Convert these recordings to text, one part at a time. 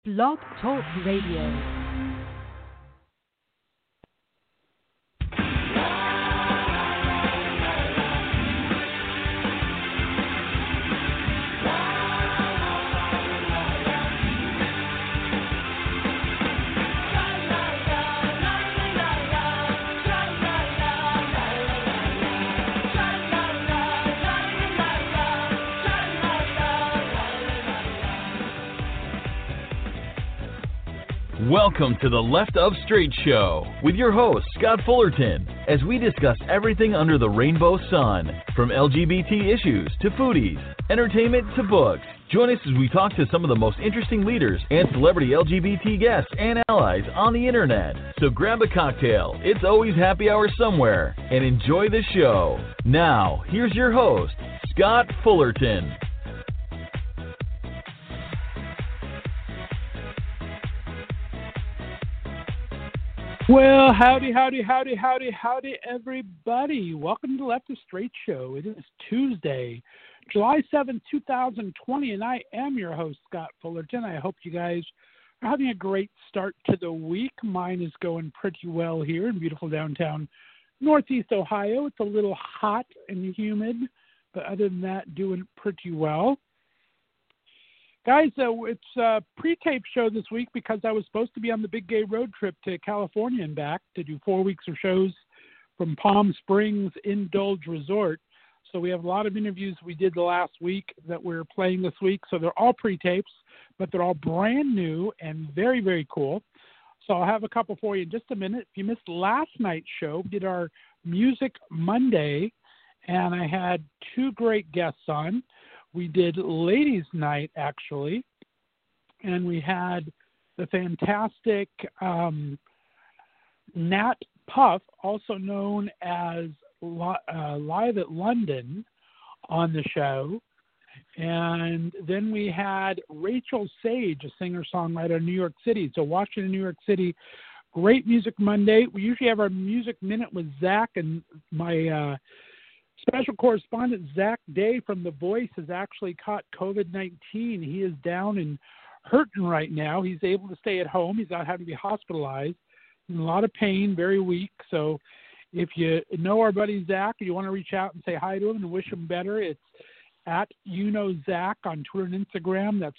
Blog Talk Radio. Welcome to the Left of Straight Show with your host, Scott Fullerton, as we discuss everything under the rainbow sun, from LGBT issues to foodies, entertainment to books. Join us as we talk to some of the most interesting leaders and celebrity LGBT guests and allies on the internet. So grab a cocktail, it's always happy hour somewhere, and enjoy the show. Now, here's your host, Scott Fullerton. Well, howdy, everybody. Welcome to the Left of Straight Show. It is Tuesday, July 7th, 2020, and I am your host, Scott Fullerton. I hope you guys are having a great start to the week. Mine is going pretty well here in beautiful downtown Northeast Ohio. It's a little hot and humid, but other than that, doing pretty well. Guys, it's a pre-tape show this week because I was supposed to be on the big gay road trip to California and back to do 4 weeks of shows from Palm Springs Indulge Resort. So we have a lot of interviews we did the last week that we're playing this week. So they're all pre-tapes, but they're all brand new and very, very cool. So I'll have a couple for you in just a minute. If you missed last night's show, we did our Music Monday, and I had two great guests on. We did Ladies' Night, actually, and we had the fantastic Nat Puff, also known as Live at London, on the show. And then we had Rachel Sage, a singer-songwriter in New York City. So Washington, New York City, great Music Monday. We usually have our Music Minute with Zach, and my special correspondent Zach Day from The Voice has actually caught COVID-19. He is down and hurting right now. He's able to stay at home. He's not having to be hospitalized. He's in a lot of pain, very weak. So if you know our buddy Zach, you want to reach out and say hi to him and wish him better, it's at Zach on Twitter and Instagram. That's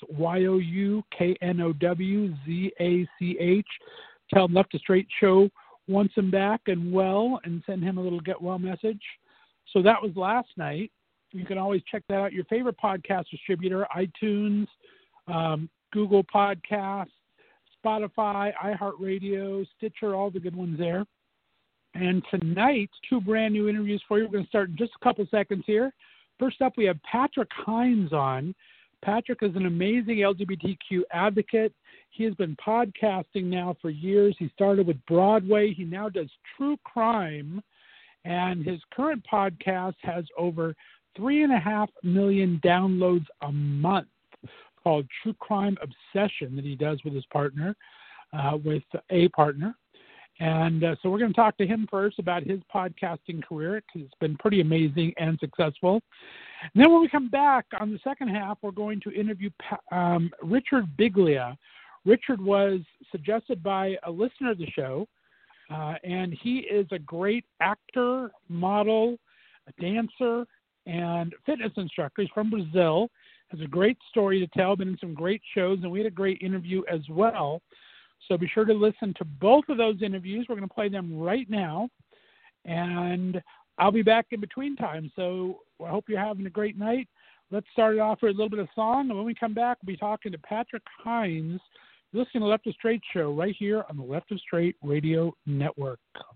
YOUKNOWZACH. Tell him Left of Straight Show wants him back and well, and send him a little get well message. So that was last night. You can always check that out. Your favorite podcast distributor, iTunes, Google Podcasts, Spotify, iHeartRadio, Stitcher, all the good ones there. And tonight, two brand new interviews for you. We're going to start in just a couple seconds here. First up, we have Patrick Hinds on. Patrick is an amazing LGBTQ advocate. He has been podcasting now for years. He started with Broadway. He now does true crime. And his current podcast has over 3.5 million downloads a month, called True Crime Obsession, that he does with his partner, with a partner. And so we're going to talk to him first about his podcasting career, because it's been pretty amazing and successful. And then when we come back on the second half, we're going to interview Richard Biglia. Richard was suggested by a listener of the show. And he is a great actor, model, a dancer, and fitness instructor. He's from Brazil, has a great story to tell, been in some great shows, and we had a great interview as well. So be sure to listen to both of those interviews. We're going to play them right now, and I'll be back in between time. So I hope you're having a great night. Let's start it off with a little bit of song, and when we come back, we'll be talking to Patrick Hinds. Listen to Left of Straight Show right here on the Left of Straight Radio Network.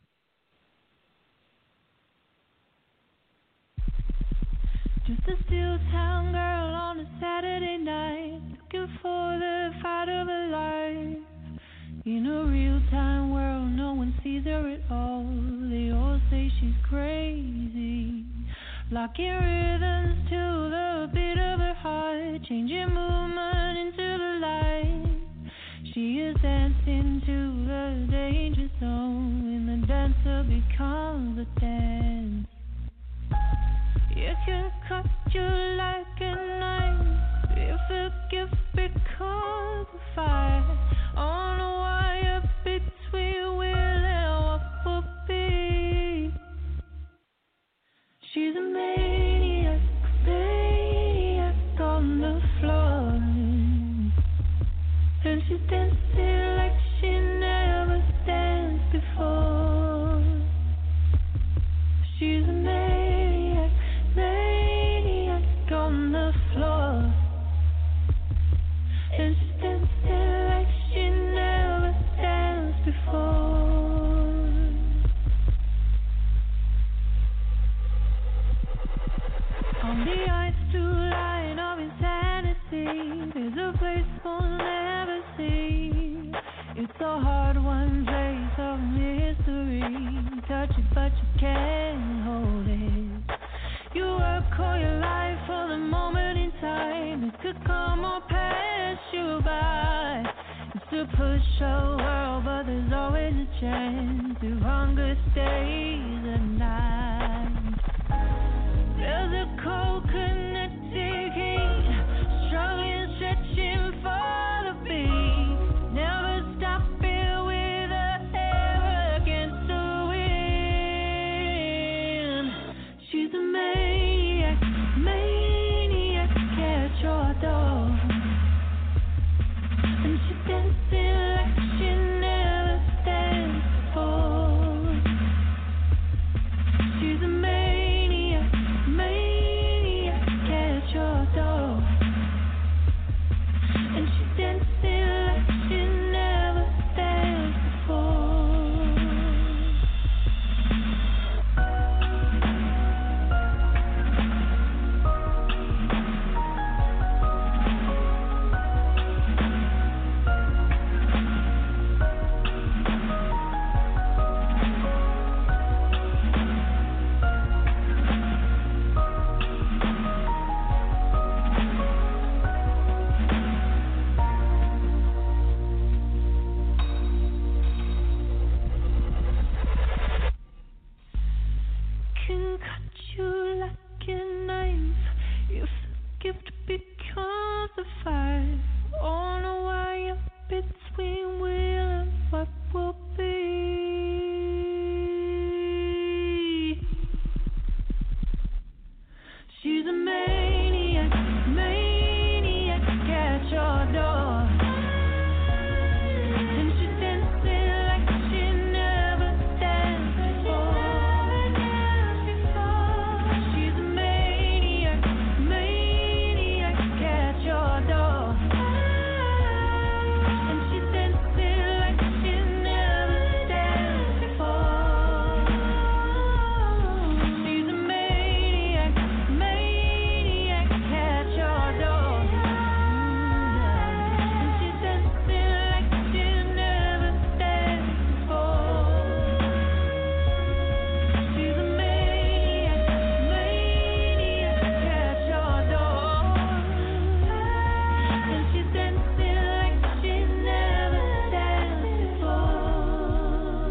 Just a steel town girl on a Saturday night, looking for the fight of her life. In a real-time world, no one sees her at all. They all say she's crazy, blocking rhythms to the beat of her heart, changing movement into the light. She is dancing to the danger zone, and the dancer becomes a dance. You can cut you like a knife if the gift becomes a fire. she's dancing like she never danced before. She's a maniac, maniac on the floor. And she's dancing like she never danced before. On the ice through line of insanity, there's a place we'll never see. It's a hard-won place of mystery. Touch it, but you can't hold it. You work all your life for the moment in time. It could come or pass you by. It's to push a world, but there's always a chance. If hunger stays at night, there's a cold connecting heat, struggling, stretching for the beat. Never stopping with a ever against the wind. She's a maniac, maniac at your door. And she's dancing like she never danced before. She's a maniac, maniac at your door. And she's dancing like she never danced before. Can cut you like a knife if the gift becomes a fight. On a wire between will and what will be. She's a maniac, maniac at your door. And she's dancing like she never danced before. She's a maniac, maniac at your door. And she's dancing like she never danced before. She's a maniac, maniac at your door. And she's dancing like she never danced before. She's a maniac, maniac at your door. And she's dancing like she never danced before.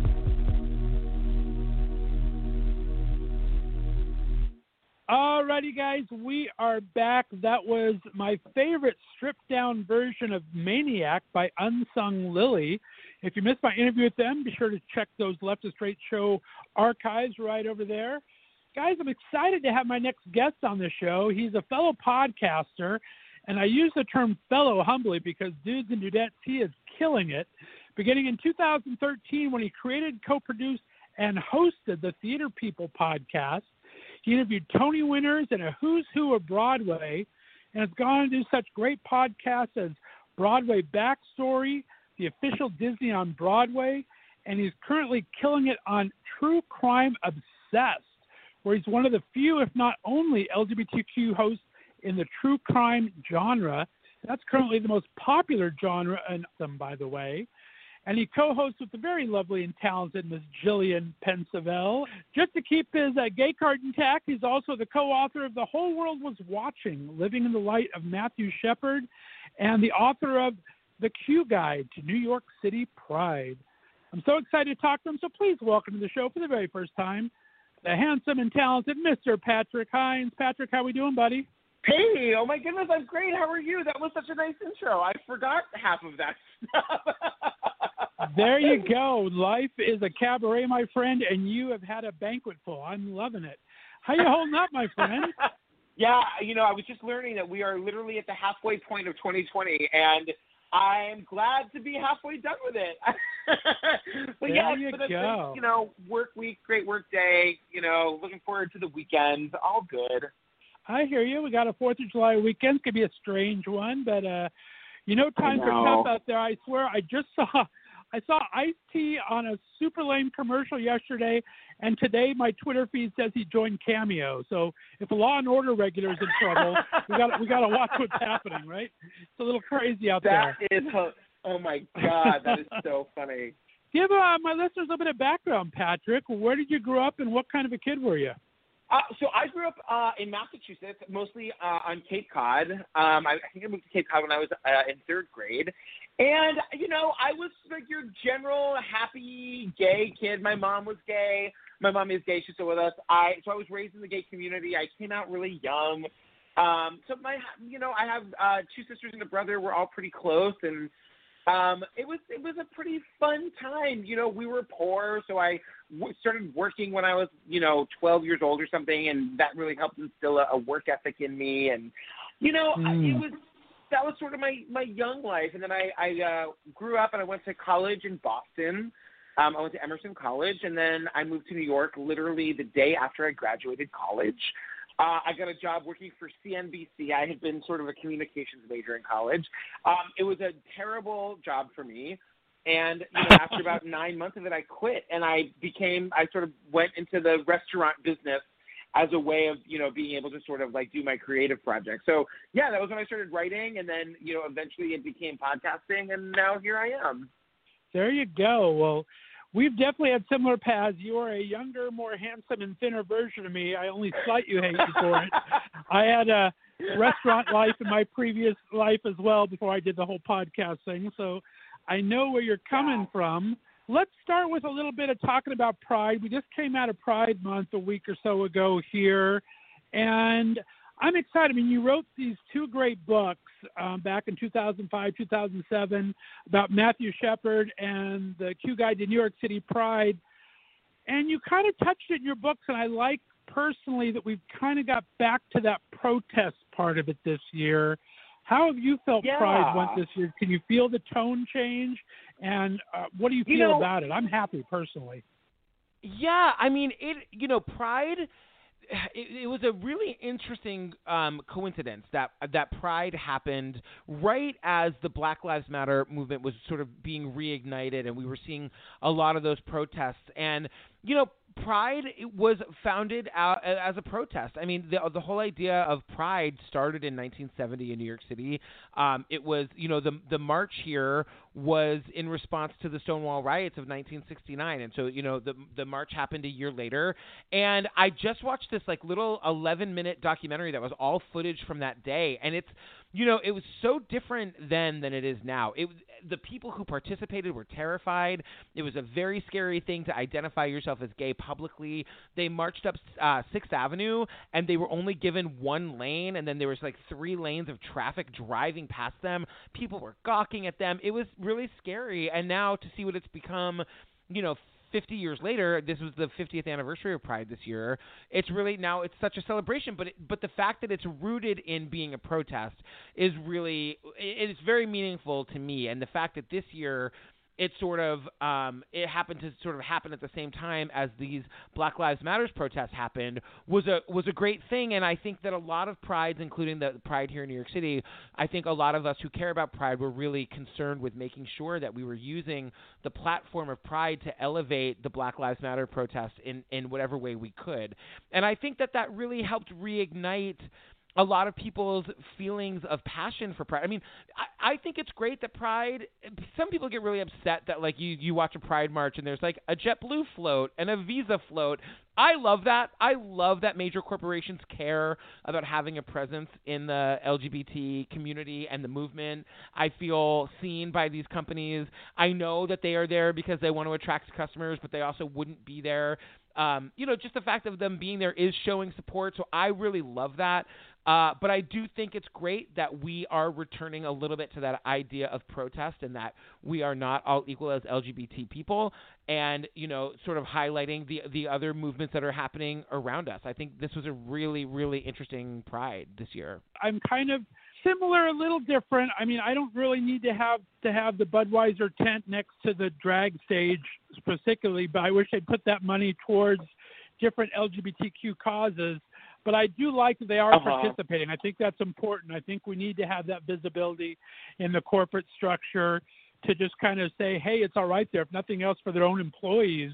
Alrighty, guys, we are back. That was my favorite stripped-down version of Maniac by Unsung Lily. If you missed my interview with them, be sure to check those Left to Straight Show archives right over there. Guys, I'm excited to have my next guest on the show. He's a fellow podcaster, and I use the term fellow humbly because dudes and dudettes, he is killing it. Beginning in 2013, when he created, co-produced, and hosted the Theater People podcast, he interviewed Tony winners and a who's who of Broadway, and has gone on to do such great podcasts as Broadway Backstory, The Official Disney on Broadway, and he's currently killing it on True Crime Obsessed, where he's one of the few, if not only, LGBTQ hosts in the true crime genre. That's currently the most popular genre in them, by the way. And he co-hosts with the very lovely and talented Miss Jillian Pensavel. Just to keep his gay card intact, he's also the co-author of The Whole World Was Watching, Living in the Light of Matthew Shepard, and the author of The Q Guide to New York City Pride. I'm so excited to talk to him, so please welcome to the show for the very first time, the handsome and talented Mr. Patrick Hines. Patrick, how we doing, buddy? Hey, oh my goodness, I'm great. How are you? That was such a nice intro. I forgot half of that stuff. There you go. Life is a cabaret, my friend, and you have had a banquet full. I'm loving it. How you holding up, my friend? Yeah, I was just learning that we are literally at the halfway point of 2020, and I'm glad to be halfway done with it. But there yeah, you it's been a go. great, work week, great work day. Looking forward to the weekend. All good. I hear you. We got a 4th of July weekend. It's going to be a strange one, but times are tough out there. I swear, I saw Ice-T on a super lame commercial yesterday, and today my Twitter feed says he joined Cameo. So if a Law and Order regular is in trouble, we got to watch what's happening, right? It's a little crazy out there. That is, oh my God, that is so funny. Give my listeners a bit of background, Patrick. Where did you grow up, and what kind of a kid were you? So I grew up in Massachusetts, mostly on Cape Cod. I think I moved to Cape Cod when I was in 3rd grade. And, I was like your general happy gay kid. My mom was gay. My mom is gay. She's still with us. So I was raised in the gay community. I came out really young. So I have 2 sisters and a brother. We're all pretty close. And it was a pretty fun time. We were poor, so I started working when I was 12 years old or something, and that really helped instill a work ethic in me. And that was sort of my young life. And then I grew up and I went to college in Boston. I went to Emerson College, and then I moved to New York literally the day after I graduated college. I got a job working for CNBC. I had been sort of a communications major in college. It was a terrible job for me. And after about 9 months of it, I quit, and I sort of went into the restaurant business as a way of, being able to sort of like do my creative project. So yeah, that was when I started writing, and then, eventually it became podcasting, and now here I am. There you go. Well, we've definitely had similar paths. You are a younger, more handsome and thinner version of me. I only slight you hate you for it. I had a restaurant life in my previous life as well before I did the whole podcast thing. So I know where you're coming from. Let's start with a little bit of talking about Pride. We just came out of Pride Month a week or so ago here, and I'm excited. I mean, you wrote these 2 great books back in 2005, 2007 about Matthew Shepard and the Q Guide to New York City Pride, and you kind of touched it in your books, and I like personally that we've kind of got back to that protest part of it this year. How have you felt Pride went this year? Can you feel the tone change? And what do you feel about it? I'm happy personally. Yeah, I mean, Pride, it was a really interesting coincidence that Pride happened right as the Black Lives Matter movement was sort of being reignited, and we were seeing a lot of those protests. And, Pride was founded as a protest. I mean, the whole idea of Pride started in 1970 in New York City. It was, the march here was in response to the Stonewall riots of 1969. And so, the march happened a year later. And I just watched this little 11-minute documentary that was all footage from that day. And it's, it was so different then than it is now. The people who participated were terrified. It was a very scary thing to identify yourself as gay publicly. They marched up 6th Avenue, and they were only given 1 lane, and then there was 3 lanes of traffic driving past them. People were gawking at them. It was really scary. And now to see what it's become, 50 years later, this was the 50th anniversary of Pride this year. It's really now it's such a celebration, but the fact that it's rooted in being a protest is really it's very meaningful to me. And the fact that this year it sort of it happened to sort of happen at the same time as these Black Lives Matter protests happened was a great thing. And I think that a lot of prides, including the Pride here in New York City, I think a lot of us who care about Pride were really concerned with making sure that we were using the platform of Pride to elevate the Black Lives Matter protests in whatever way we could. And I think that really helped reignite a lot of people's feelings of passion for Pride. I mean, I think it's great that Pride, some people get really upset that you watch a Pride march and there's a JetBlue float and a Visa float. I love that. I love that major corporations care about having a presence in the LGBT community and the movement. I feel seen by these companies. I know that they are there because they want to attract customers, but they also wouldn't be there. Just the fact of them being there is showing support. So I really love that. But I do think it's great that we are returning a little bit to that idea of protest and that we are not all equal as LGBT people and, sort of highlighting the other movements that are happening around us. I think this was a really, really interesting Pride this year. I'm kind of similar, a little different. I mean, I don't really need to have the Budweiser tent next to the drag stage particularly, but I wish they'd put that money towards different LGBTQ causes. But I do like that they are participating. I think that's important. I think we need to have that visibility in the corporate structure to just kind of say, hey, it's all right there, if nothing else, for their own employees,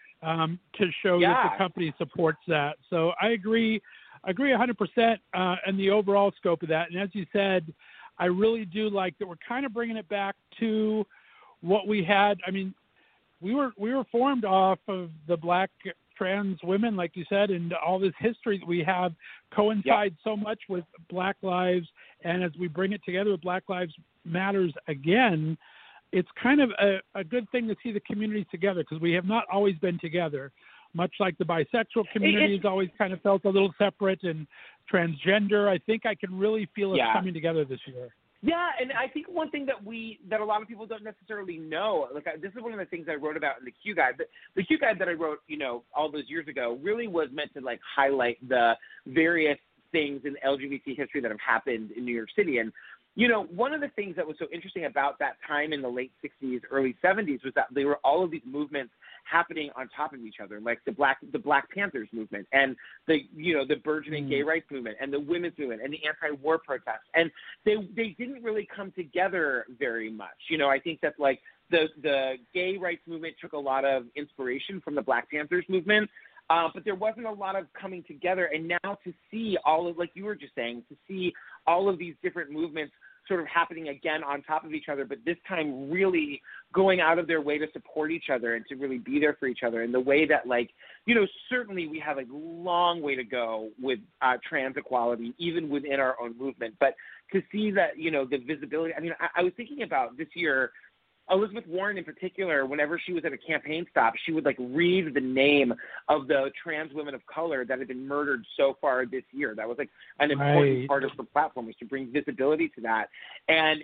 to show that the company supports that. So I agree 100% in the overall scope of that. And as you said, I really do like that we're kind of bringing it back to what we had. I mean, we were formed off of the Black trans women, like you said, and all this history that we have coincides so much with Black Lives. And as we bring it together with Black Lives Matters again, it's kind of a good thing to see the communities together, because we have not always been together. Much like the bisexual community has always kind of felt a little separate, and transgender, I think I can really feel us coming together this year. Yeah, and I think one thing that a lot of people don't necessarily know, this is one of the things I wrote about in the Q Guide. The Q Guide that I wrote, all those years ago, really was meant to highlight the various things in LGBT history that have happened in New York City. And one of the things that was so interesting about that time in the late 60s, early 70s was that there were all of these movements happening on top of each other, like the Black Panthers movement and the burgeoning gay rights movement and the women's movement and the anti-war protests. And they didn't really come together very much. I think that the gay rights movement took a lot of inspiration from the Black Panthers movement. But there wasn't a lot of coming together. And now to see all of, like you were just saying, to see all of these different movements sort of happening again on top of each other, but this time really going out of their way to support each other and to really be there for each other in the way that, certainly we have a long way to go with trans equality, even within our own movement. But to see that, the visibility, I was thinking about this year, Elizabeth Warren in particular, whenever she was at a campaign stop, she would read the name of the trans women of color that had been murdered so far this year. That was an important part of the platform, was to bring visibility to that. And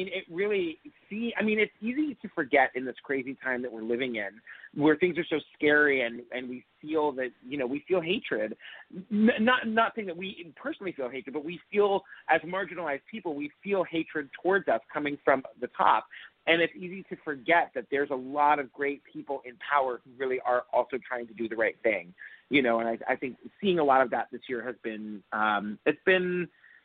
it's easy to forget in this crazy time that we're living in, where things are so scary and we feel that, we feel hatred. Not saying that we personally feel hatred, but we feel, as marginalized people, we feel hatred towards us coming from the top. And it's easy to forget that there's a lot of great people in power who really are also trying to do the right thing, and I think seeing a lot of that this year has been, I don't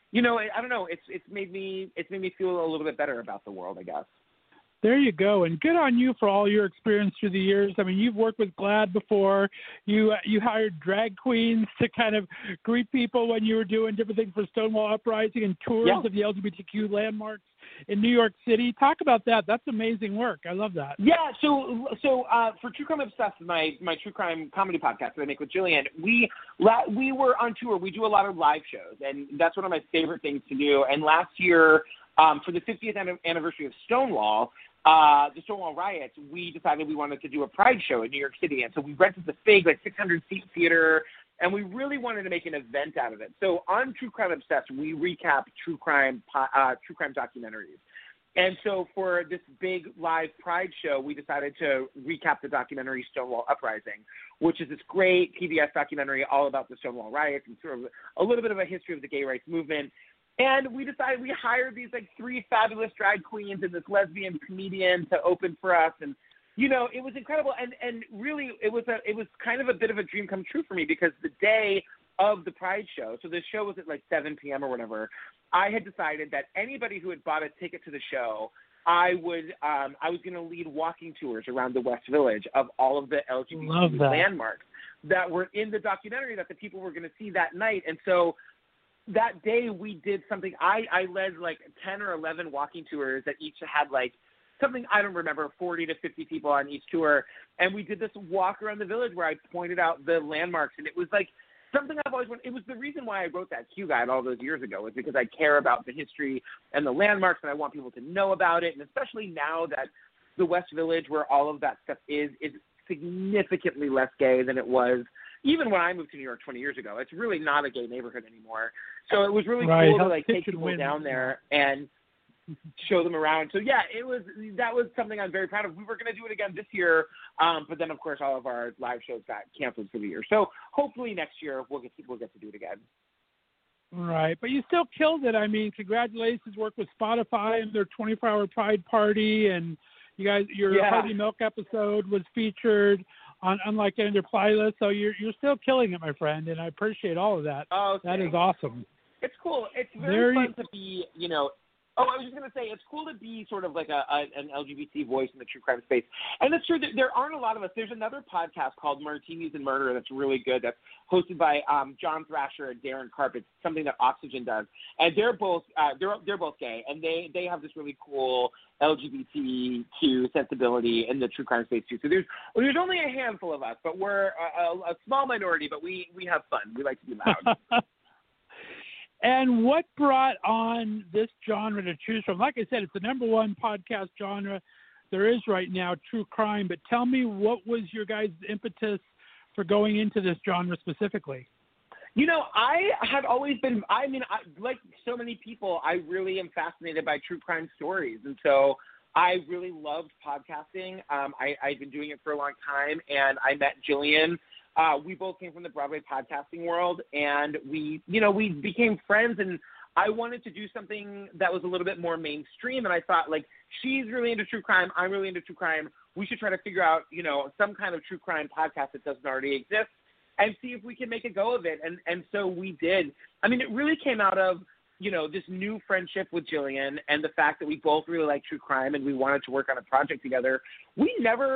know, it's made me feel a little bit better about the world, I guess. There you go, and good on you for all your experience through the years. I mean, you've worked with GLAAD before. You hired drag queens to kind of greet people when you were doing different things for Stonewall Uprising and tours of the LGBTQ landmarks in New York City. Talk about that. That's amazing work. I love that. Yeah, so for True Crime Obsessed, my true crime comedy podcast that I make with Jillian, we were on tour. We do a lot of live shows, and that's one of my favorite things to do. And last year, for the 50th anniversary of Stonewall, the Stonewall riots, we decided we wanted to do a Pride show in New York City. And so we rented this big, 600-seat theater, and we really wanted to make an event out of it. So on True Crime Obsessed, we recap true crime documentaries. And so for this big live Pride show, we decided to recap the documentary Stonewall Uprising, which is this great PBS documentary all about the Stonewall riots and sort of a little bit of a history of the gay rights movement. And we decided, we hired these 3 fabulous drag queens and this lesbian comedian to open for us. And, it was incredible. And really, it was kind of a bit of a dream come true for me, because the day of the Pride show, so the show was at 7 p.m. or whatever, I had decided that anybody who had bought a ticket to the show, I was going to lead walking tours around the West Village of all of the LGBT landmarks that were in the documentary that the people were going to see that night. And so that day we did something. I led 10 or 11 walking tours that each had something, I don't remember, 40 to 50 people on each tour. And we did this walk around the village where I pointed out the landmarks. And it was something I've always wanted. It was the reason why I wrote that Q Guide all those years ago, was because I care about the history and the landmarks, and I want people to know about it. And especially now that the West Village, where all of that stuff is significantly less gay than it was even when I moved to New York 20 years ago. It's really not a gay neighborhood anymore. So it was really cool to take people down there and show them around. So yeah, that was something I'm very proud of. We were going to do it again this year, but then of course all of our live shows got canceled for the year. So hopefully next year we'll get to do it again. Right, but you still killed it. I mean, congratulations! Worked with Spotify and their 24-hour Pride Party, and you guys, your Harvey Milk episode was featured on Unlike Any Other playlist. So you're still killing it, my friend, and I appreciate all of that. Oh, that is awesome. It's cool. It's very fun to be, you know. Oh, I was just going to say, it's cool to be sort of like an LGBT voice in the true crime space. And it's true that there aren't a lot of us. There's another podcast called Martinis and Murder that's really good. That's hosted by John Thrasher and Darren Karp. It's something that Oxygen does. And they're both gay, and they have this really cool LGBTQ sensibility in the true crime space too. So there's only a handful of us, but we're a small minority, but we have fun. We like to be loud. And what brought on this genre to choose from? Like I said, it's the number one podcast genre there is right now, true crime. But tell me, what was your guys' impetus for going into this genre specifically? You know, I had always been, like so many people, I really am fascinated by true crime stories. And so I really loved podcasting. I've been doing it for a long time, and I met Jillian. We both came from the Broadway podcasting world, and we became friends, and I wanted to do something that was a little bit more mainstream, and I thought, like, she's really into true crime, I'm really into true crime, we should try to figure out, you know, some kind of true crime podcast that doesn't already exist and see if we can make a go of it, and so we did. I mean, it really came out of, you know, this new friendship with Jillian and the fact that we both really like true crime and we wanted to work on a project together. We've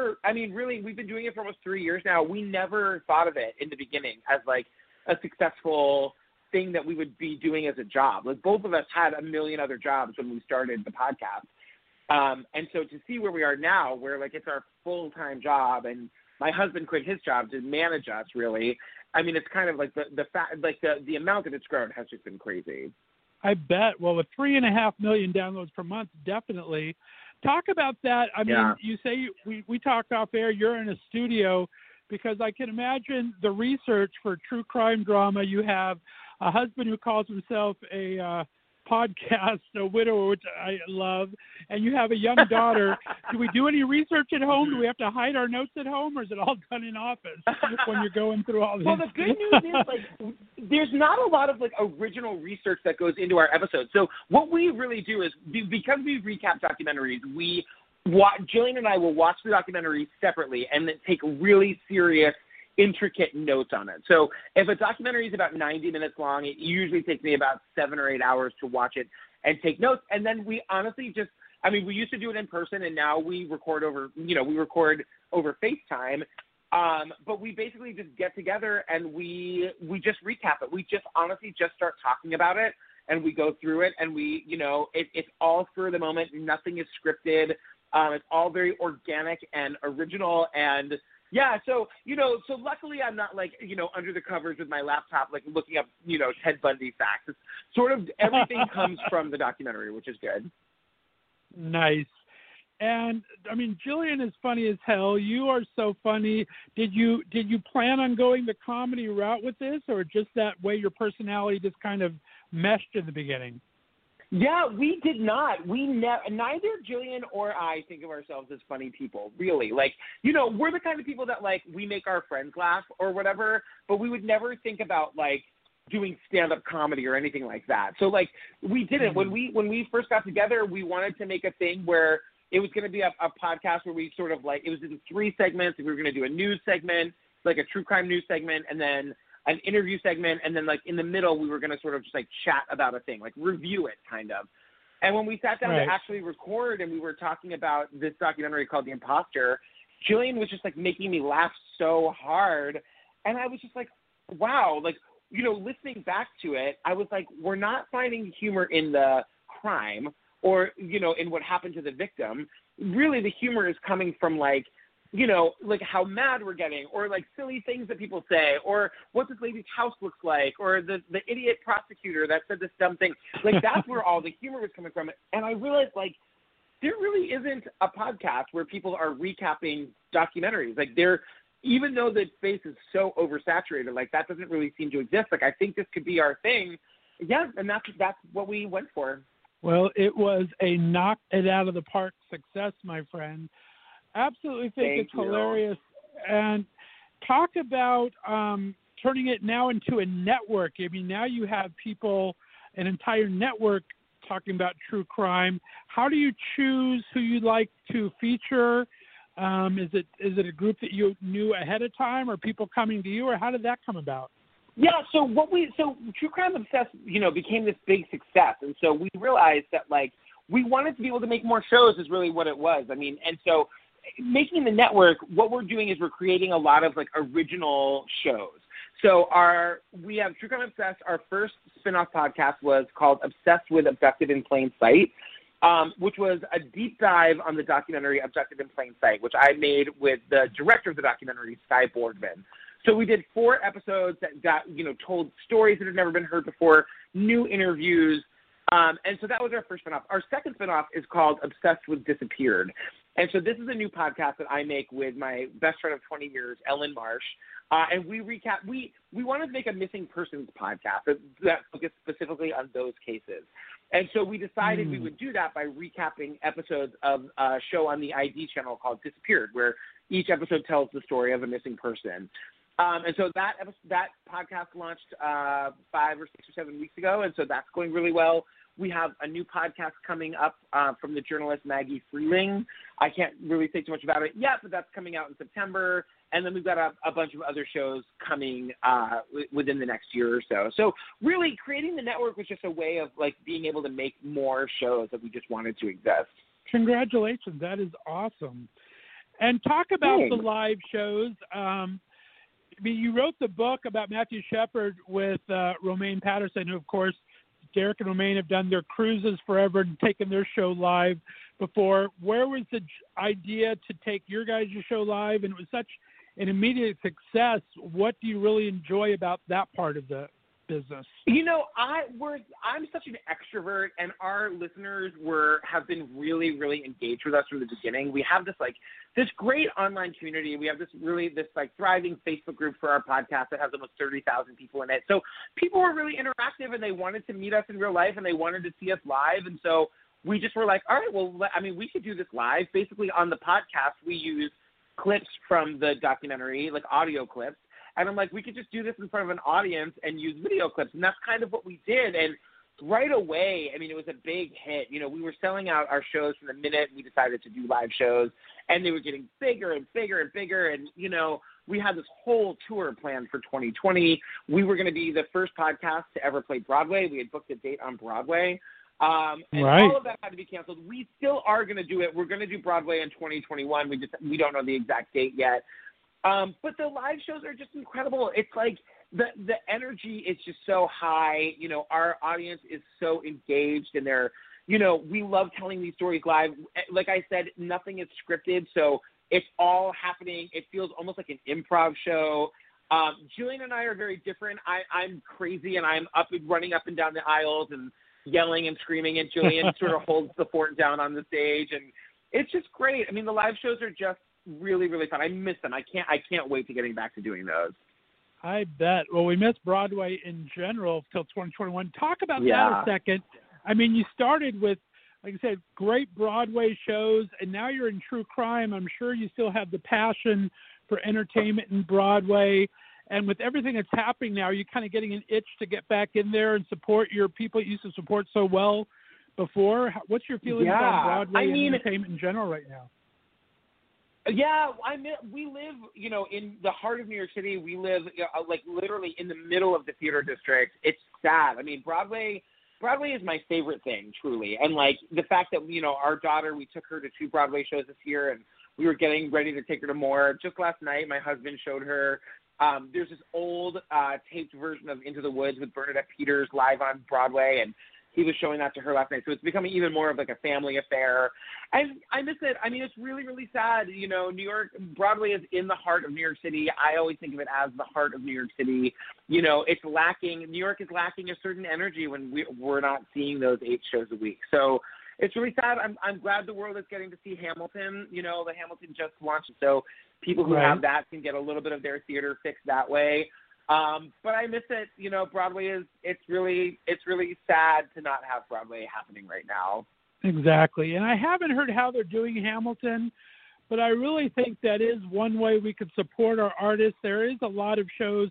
been doing it for almost 3 years now. We never thought of it in the beginning as like a successful thing that we would be doing as a job. Like, both of us had a million other jobs when we started the podcast. And so to see where we are now, where like it's our full-time job, and my husband quit his job to manage us, really. I mean, it's kind of like the amount that it's grown has just been crazy. I bet. Well, with 3.5 million downloads per month, definitely. Talk about that. I mean, you say we talked off air. You're in a studio, because I can imagine the research for true crime drama. You have a husband who calls himself a podcast, a widower, which I love, and you have a young daughter. Do we do any research at home? Do we have to hide our notes at home, or is it all done in office when you're going through all these? Well, the good news is, like, there's not a lot of like original research that goes into our episodes. So what we really do is, because we recap documentaries, Jillian and I will watch the documentary separately and then take really serious, intricate notes on it. So if a documentary is about 90 minutes long, it usually takes me about 7 or 8 hours to watch it and take notes. And then we honestly we used to do it in person, and now we record over FaceTime. But we basically just get together and we just recap it. We just honestly just start talking about it, and we go through it, and it's all spur of the moment. Nothing is scripted. It's all very organic and original, and so luckily I'm not like, under the covers with my laptop, like looking up, Ted Bundy facts. It's sort of everything comes from the documentary, which is good. Nice. And I mean, Jillian is funny as hell. You are so funny. Did you plan on going the comedy route with this, or just that way your personality just kind of meshed in the beginning? Yeah, we did not. Neither Jillian or I think of ourselves as funny people, really. Like, we're the kind of people that, like, we make our friends laugh or whatever, but we would never think about, like, doing stand-up comedy or anything like that. So, like, we didn't. Mm-hmm. When we first got together, we wanted to make a thing where it was going to be a podcast where we sort of, like, it was in 3 segments. We were going to do a news segment, like a true crime news segment, and then an interview segment, and then, like, in the middle, we were going to sort of just, like, chat about a thing, like, review it, kind of. And when we sat down to actually record, and we were talking about this documentary called The Imposter, Jillian was just, like, making me laugh so hard, and I was just like, wow, like, listening back to it, I was like, we're not finding humor in the crime or, in what happened to the victim. Really, the humor is coming from, like how mad we're getting, or like silly things that people say, or what this lady's house looks like, or the idiot prosecutor that said this dumb thing. Like, that's where all the humor was coming from. And I realized, like, there really isn't a podcast where people are recapping documentaries. Like, even though the space is so oversaturated, like, that doesn't really seem to exist. Like, I think this could be our thing. Yeah, and that's what we went for. Well, it was a knock it out of the park success, my friend. Absolutely think it's hilarious. And talk about turning it now into a network. I mean, now you have people, an entire network talking about true crime. How do you choose who you'd like to feature? Is it a group that you knew ahead of time, or people coming to you, or how did that come about? Yeah, so True Crime Obsessed, became this big success, and so we realized that we wanted to be able to make more shows is really what it was. I mean, and so making the network, what we're doing is we're creating a lot of original shows. So we have True Crime Obsessed. Our first spin-off podcast was called Obsessed with Abducted in Plain Sight, which was a deep dive on the documentary Abducted in Plain Sight, which I made with the director of the documentary, Skye Boardman. So we did 4 episodes that got, told stories that had never been heard before, new interviews. And so that was our first spinoff. Our second spinoff is called Obsessed with Disappeared. And so this is a new podcast that I make with my best friend of 20 years, Ellen Marsh. And we recap, we wanted to make a missing persons podcast that focused specifically on those cases. And so we decided we would do that by recapping episodes of a show on the ID channel called Disappeared, where each episode tells the story of a missing person. And so that podcast launched 5 or 6 or 7 weeks ago, and so that's going really well. We have a new podcast coming up from the journalist Maggie Freeling. I can't really say too much about it yet, but that's coming out in September. And then we've got a bunch of other shows coming within the next year or so. So really creating the network was just a way of being able to make more shows that we just wanted to exist. Congratulations. That is awesome. And talk about the live shows. You wrote the book about Matthew Shepard with Romaine Patterson, who, of course, Derek and Romaine have done their cruises forever and taken their show live before. Where was the idea to take your guys' show live? And it was such an immediate success. What do you really enjoy about that part of the business? I'm such an extrovert, and our listeners have been really, really engaged with us from the beginning. We have this great online community. We have this thriving Facebook group for our podcast that has almost 30,000 people in it. So people were really interactive, and they wanted to meet us in real life, and they wanted to see us live. And so we just were like, all right, well, we could do this live. Basically, on the podcast, we use clips from the documentary, audio clips. And I'm like, we could just do this in front of an audience and use video clips. And that's kind of what we did. And right away, it was a big hit. We were selling out our shows from the minute we decided to do live shows. And they were getting bigger and bigger and bigger. And, we had this whole tour planned for 2020. We were going to be the first podcast to ever play Broadway. We had booked a date on Broadway. And all of that had to be canceled. We still are going to do it. We're going to do Broadway in 2021. We don't know the exact date yet. But the live shows are just incredible. It's the energy is just so high. Our audience is so engaged, and they're, we love telling these stories live. Like I said, nothing is scripted, so it's all happening. It feels almost like an improv show. Jillian and I are very different. I'm crazy, and I'm running up and down the aisles and yelling and screaming, and Jillian sort of holds the fort down on the stage, and it's just great. The live shows are just really, really fun. I miss them. I can't wait to getting back to doing those. I bet. Well, we miss Broadway in general till 2021. Talk about that a second. You started with, like I said, great Broadway shows, and now you're in true crime. I'm sure you still have the passion for entertainment in Broadway. And with everything that's happening now, are you kind of getting an itch to get back in there and support your people you used to support so well before? What's your feelings on Broadway and entertainment in general right now? Yeah, we live, in the heart of New York City. We live, literally in the middle of the theater district. It's sad. Broadway is my favorite thing, truly. And, the fact that, our daughter, we took her to 2 Broadway shows this year, and we were getting ready to take her to more. Just last night, my husband showed her. There's this old taped version of Into the Woods with Bernadette Peters live on Broadway, and he was showing that to her last night. So it's becoming even more of a family affair. And I miss it. It's really, really sad. New York, Broadway is in the heart of New York City. I always think of it as the heart of New York City. It's lacking. New York is lacking a certain energy when we're not seeing those 8 shows a week. So it's really sad. I'm glad the world is getting to see Hamilton. The Hamilton just launched. So people who have that can get a little bit of their theater fixed that way. But I miss it. Broadway it's really sad to not have Broadway happening right now. Exactly. And I haven't heard how they're doing Hamilton, but I really think that is one way we could support our artists. There is a lot of shows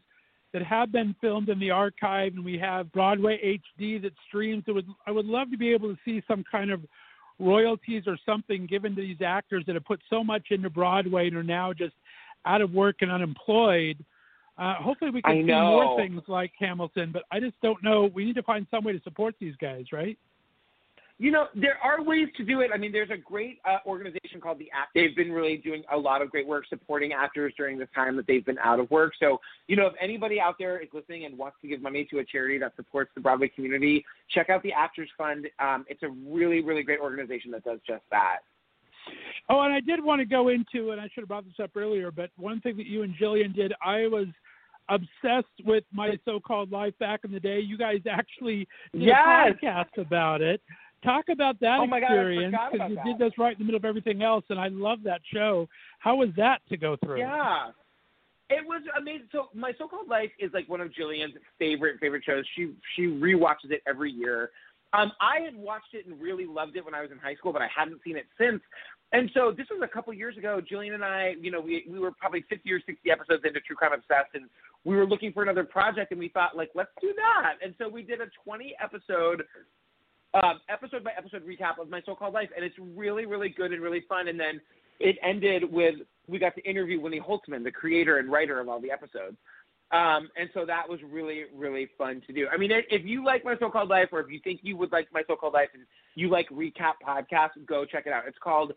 that have been filmed in the archive, and we have Broadway HD that streams. I would love to be able to see some kind of royalties or something given to these actors that have put so much into Broadway and are now just out of work and unemployed. Hopefully we can see more things like Hamilton, but I just don't know. We need to find some way to support these guys, right? You know, there are ways to do it. I mean, there's a great organization called The Act. They've been really doing a lot of great work supporting actors during this time that they've been out of work. So, you know, if anybody out there is listening and wants to give money to a charity that supports the Broadway community, check out the Actors Fund. It's a really, really great organization that does just that. Oh, and I did want to go into, and I should have brought this up earlier, but one thing that you and Jillian did, I was obsessed with My So-Called Life back in the day. You guys actually did a podcast about it. Talk about that experience, because you did this right in the middle of everything else, and I love that show. How was that to go through? Yeah. It was amazing. So My So-Called Life is like one of Jillian's favorite shows. She rewatches it every year. I had watched it and really loved it when I was in high school, but I hadn't seen it since. And so this was a couple years ago. Jillian and I, you know, we were probably 50 or 60 episodes into True Crime Obsessed, and we were looking for another project, and we thought, like, let's do that. And so we did a 20-episode episode-by-episode recap of My So-Called Life, and it's really, really good and really fun. And then it ended with we got to interview Winnie Holtzman, the creator and writer of all the episodes. And so that was really, really fun to do. I mean, if you like My So-Called Life, or if you think you would like My So-Called Life and you like recap podcasts, go check it out. It's called,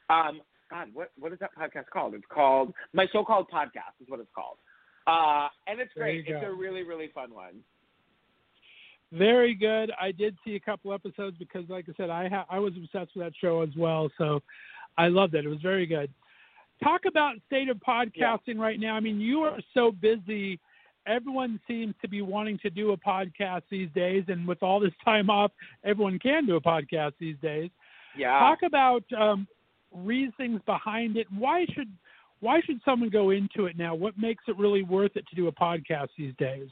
what is that podcast called? It's called My So-Called Podcast is what it's called. And it's great. It's a really, really fun one. Very good. I did see a couple episodes because, like I said, I was obsessed with that show as well. So I loved it. It was very good. Talk about state of podcasting right now. I mean, you are so busy. Everyone seems to be wanting to do a podcast these days, and with all this time off, everyone can do a podcast these days. Yeah. Talk about reasons behind it. Why should someone go into it now? What makes it really worth it to do a podcast these days?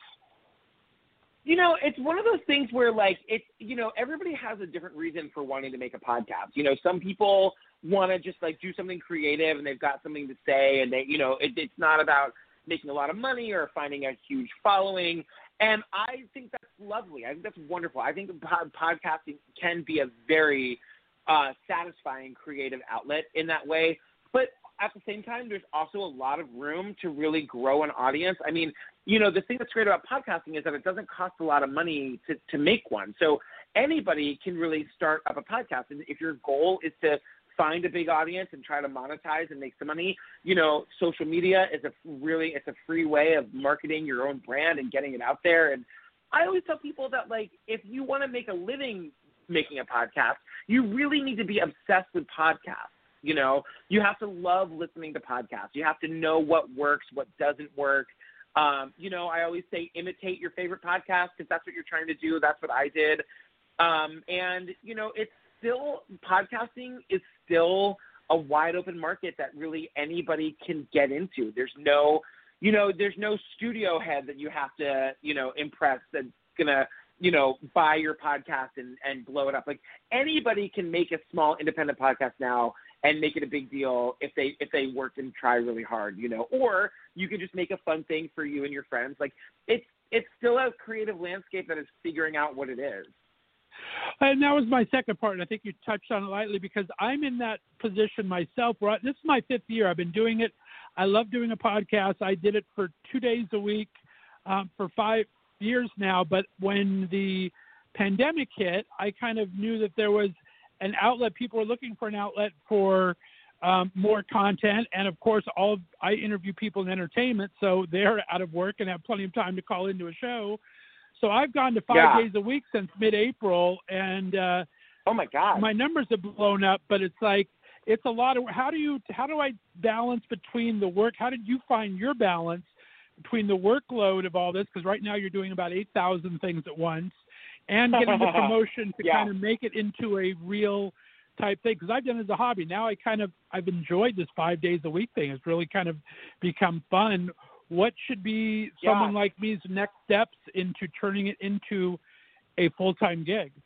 You know, it's one of those things where, like, it's, you know, everybody has a different reason for wanting to make a podcast. You know, some people want to just, like, do something creative and they've got something to say, and they, you know, it's not about making a lot of money or finding a huge following. And I think that's lovely. I think that's wonderful. I think podcasting can be a very satisfying creative outlet in that way. But at the same time, there's also a lot of room to really grow an audience. I mean, you know, the thing that's great about podcasting is that it doesn't cost a lot of money to make one. So anybody can really start up a podcast. And if your goal is to find a big audience and try to monetize and make some money, you know, social media is it's a free way of marketing your own brand and getting it out there. And I always tell people that, like, if you want to make a living making a podcast, you really need to be obsessed with podcasts. You know, you have to love listening to podcasts. You have to know what works, what doesn't work. You know, I always say imitate your favorite podcast if that's what you're trying to do. That's what I did. And, you know, podcasting is still a wide open market that really anybody can get into. There's no studio head that you have to, you know, impress that's going to, you know, buy your podcast and blow it up. Like, anybody can make a small independent podcast now and make it a big deal if they work and try really hard, you know. Or you can just make a fun thing for you and your friends. Like, it's still a creative landscape that is figuring out what it is. And that was my second part, and I think you touched on it lightly, because I'm in that position myself. This is my 5th year. I've been doing it. I love doing a podcast. I did it for 2 days a week for 5 years now. But when the pandemic hit, I kind of knew that there was an outlet. People were looking for an outlet for more content. And, of course, I interview people in entertainment, so they're out of work and have plenty of time to call into a show. So I've gone to 5 days a week since mid-April, and oh my God, my numbers have blown up. But it's like, it's a lot of. How do I balance between the work? How did you find your balance between the workload of all this? Because right now you're doing about 8,000 things at once, and getting the promotion to kind of make it into a real type thing. Because I've done it as a hobby. Now I've enjoyed this 5 days a week thing. It's really kind of become fun. What should be someone like me's next steps into turning it into a full-time gig?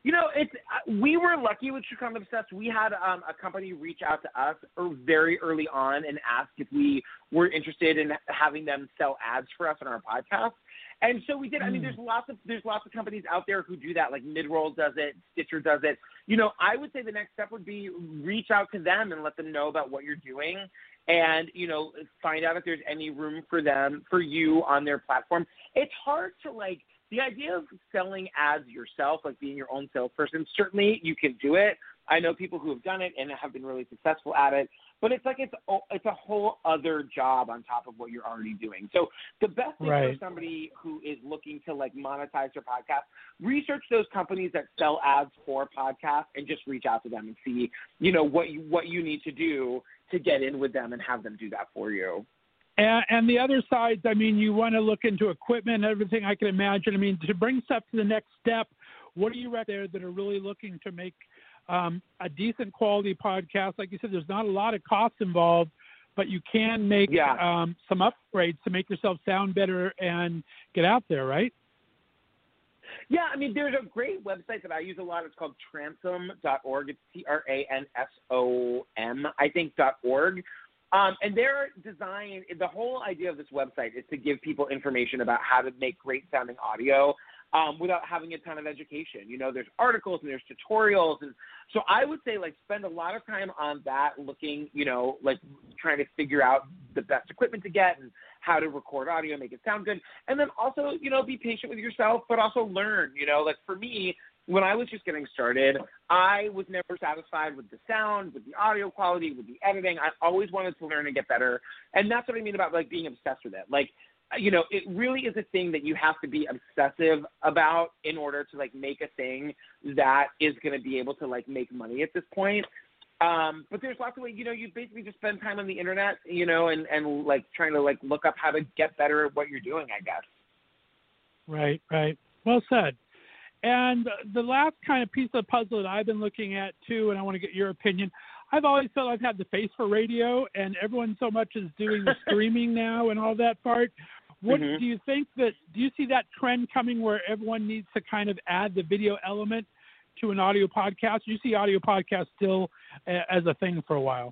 It's we were lucky with True Crime Obsessed. We had a company reach out to us very early on and ask if we were interested in having them sell ads for us on our podcast. And so we did. I mean, there's lots of companies out there who do that. Like Midroll does it, Stitcher does it. I would say the next step would be reach out to them and let them know about what you're doing, and find out if there's any room for you on their platform. It's hard to the idea of selling ads yourself, like being your own salesperson. Certainly, you can do it. I know people who have done it and have been really successful at it. But it's it's a whole other job on top of what you're already doing. So the best thing for somebody who is looking to monetize their podcast, research those companies that sell ads for podcasts and just reach out to them and see, what you need to do to get in with them and have them do that for you. And the other side, I mean, you want to look into equipment and everything, I can imagine. I mean, to bring stuff to the next step, what do you recommend there that are really looking to make a decent quality podcast? Like you said, there's not a lot of cost involved, but you can make some upgrades to make yourself sound better and get out there, right? Yeah, I mean, there's a great website that I use a lot. It's called Transom.org. It's TRANSOM, I think, .org. And they're designed, the whole idea of this website is to give people information about how to make great sounding audio without having a ton of education. There's articles and there's tutorials. And so I would say spend a lot of time on that, looking, trying to figure out the best equipment to get and how to record audio, make it sound good. And then also, be patient with yourself, but also learn, for me, when I was just getting started, I was never satisfied with the sound, with the audio quality, with the editing. I always wanted to learn and get better. And that's what I mean about being obsessed with it. It really is a thing that you have to be obsessive about in order to make a thing that is going to be able to make money at this point. But there's lots of ways, you basically just spend time on the internet, and trying to look up how to get better at what you're doing, I guess. Right. Well said. And the last kind of piece of the puzzle that I've been looking at too, and I want to get your opinion. I've always felt I've had the face for radio, and everyone so much is doing the streaming now and all that part. What do you think do you see that trend coming where everyone needs to kind of add the video element to an audio podcast? Do you see audio podcasts still as a thing for a while?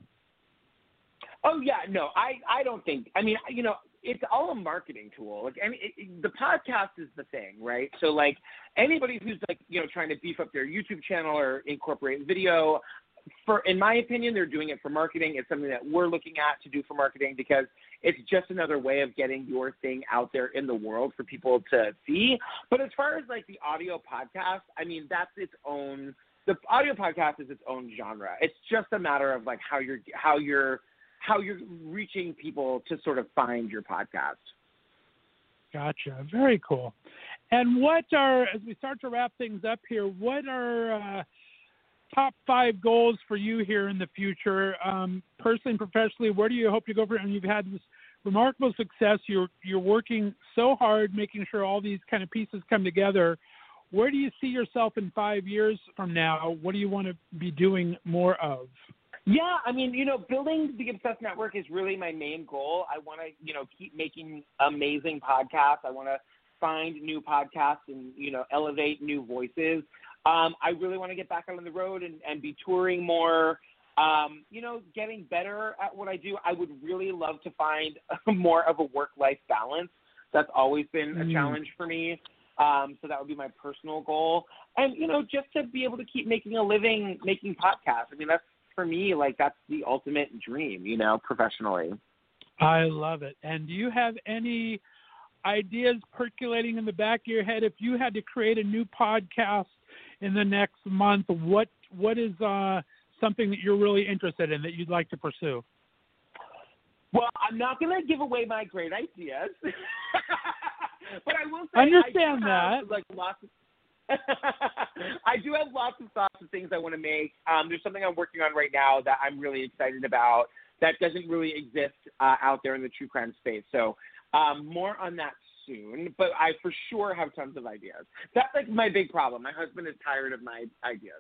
Oh, yeah, no, I don't think. I mean, it's all a marketing tool. The podcast is the thing, right? So, anybody who's, trying to beef up their YouTube channel or incorporate video, in my opinion, they're doing it for marketing. It's something that we're looking at to do for marketing because it's just another way of getting your thing out there in the world for people to see. But as far as, the audio podcast, I mean, that's its own – the audio podcast is its own genre. It's just a matter of, how you're reaching people to sort of find your podcast. Gotcha. Very cool. And as we start to wrap things up here, what are top 5 goals for you here in the future, personally and professionally? Where do you hope to go for? And you've had this remarkable success. You're working so hard, making sure all these kind of pieces come together. Where do you see yourself in 5 years from now? What do you want to be doing more of? Yeah, I mean, building the Obsessed Network is really my main goal. I want to, keep making amazing podcasts. I want to find new podcasts and, elevate new voices. I really want to get back out on the road and be touring more, getting better at what I do. I would really love to find more of a work-life balance. That's always been a challenge for me. So that would be my personal goal. And, just to be able to keep making a living making podcasts. I mean, that's, for me, that's the ultimate dream, professionally. I love it. And do you have any ideas percolating in the back of your head? If you had to create a new podcast in the next month, what is something that you're really interested in that you'd like to pursue? Well, I'm not going to give away my great ideas, but I will say understand that. Lots of I do have lots of thoughts of things I want to make. There's something I'm working on right now that I'm really excited about that doesn't really exist out there in the true crime space. So more on that soon, but I for sure have tons of ideas. That's my big problem. My husband is tired of my ideas.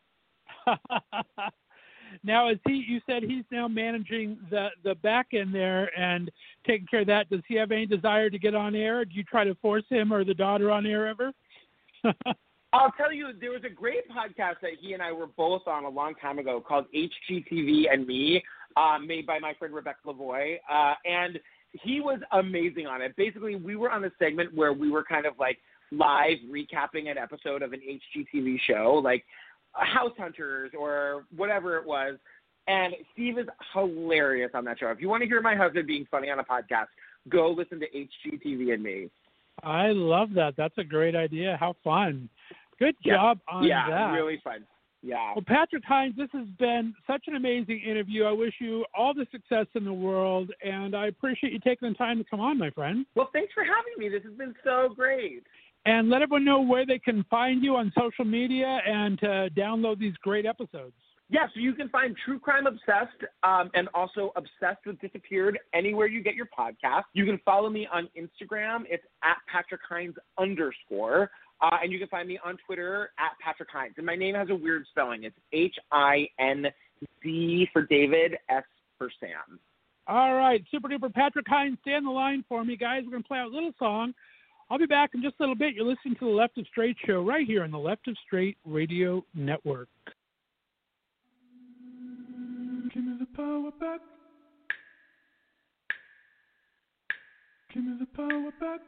Now, you said he's now managing the back end there and taking care of that. Does he have any desire to get on air? Do you try to force him or the daughter on air ever? I'll tell you, there was a great podcast that he and I were both on a long time ago called HGTV and Me, made by my friend Rebecca Lavoie, and he was amazing on it. Basically, we were on a segment where we were kind of like live recapping an episode of an HGTV show, like House Hunters or whatever it was, and Steve is hilarious on that show. If you want to hear my husband being funny on a podcast, go listen to HGTV and Me. I love that. That's a great idea. How fun. Good job on that. Yeah, really fun. Yeah. Well, Patrick Hinds, this has been such an amazing interview. I wish you all the success in the world, and I appreciate you taking the time to come on, my friend. Well, thanks for having me. This has been so great. And let everyone know where they can find you on social media and to download these great episodes. Yeah, so you can find True Crime Obsessed and also Obsessed with Disappeared anywhere you get your podcast. You can follow me on Instagram. It's @PatrickHinds_. And you can find me on Twitter @PatrickHinds. And my name has a weird spelling. It's HINZ for David, S for Sam. All right, super duper. Patrick Hinds, stay on the line for me, guys. We're going to play out a little song. I'll be back in just a little bit. You're listening to the Left of Straight show right here on the Left of Straight Radio Network. Give me the power back. Give me the power back.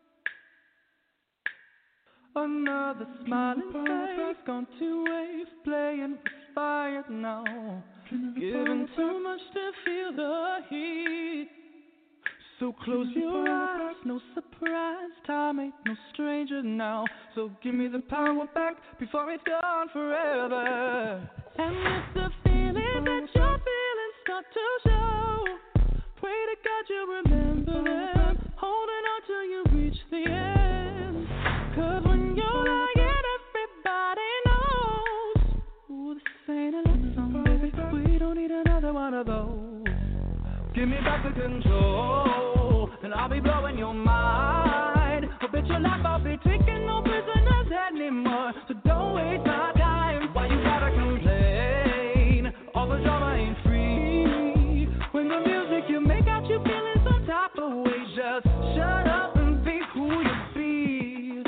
Another smiling face gone to waste, playing expired now. Giving too much to feel the heat. So close your eyes, no surprise. Time ain't no stranger now. So give me the power back before it's gone forever. And it's the feeling that you're feeling start to show. Pray to God you remember them. Holding on till you reach the end. 'Cause when you're lying, everybody knows. Ooh, this ain't a love song, baby. We don't need another one of those. Give me back the control, and I'll be blowing your mind. I bet your life I'll be taking no prisoners anymore. So don't waste my time. Why you gotta complain? All the drama ain't free. When the music you make got you feeling some type of way, just shut up and be who you be.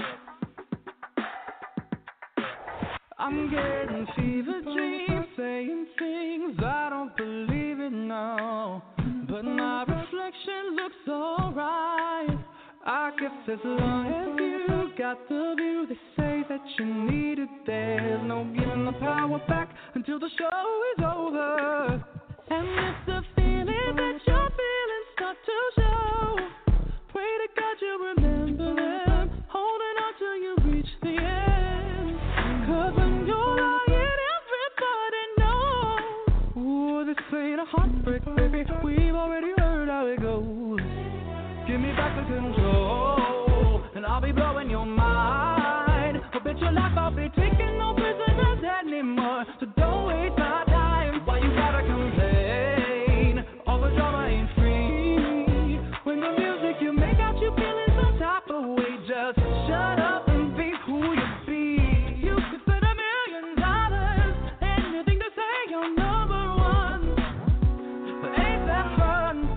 I'm getting fever dreams, saying things I don't believe in now. But my reflection looks alright. I guess as long as you got the view, they say that you need it. There's no giving the power back until the show is over. And it's the feeling that you're feeling start to show. Pray to God you remember them. Holding on till you reach the end. 'Cause when you're lying, everybody knows. Ooh, this ain't a heartbreak, baby. We've already heard how it goes. Give me back the control, and I'll be blowing your mind. I bet your life I'll be taking no prisoners anymore. So don't waste my time. Why you gotta complain? All the drama ain't free. When the music you make got you feeling some type of way, just shut up and be who you be. You could spend $1 million, anything to say you're number one. But ain't that fun?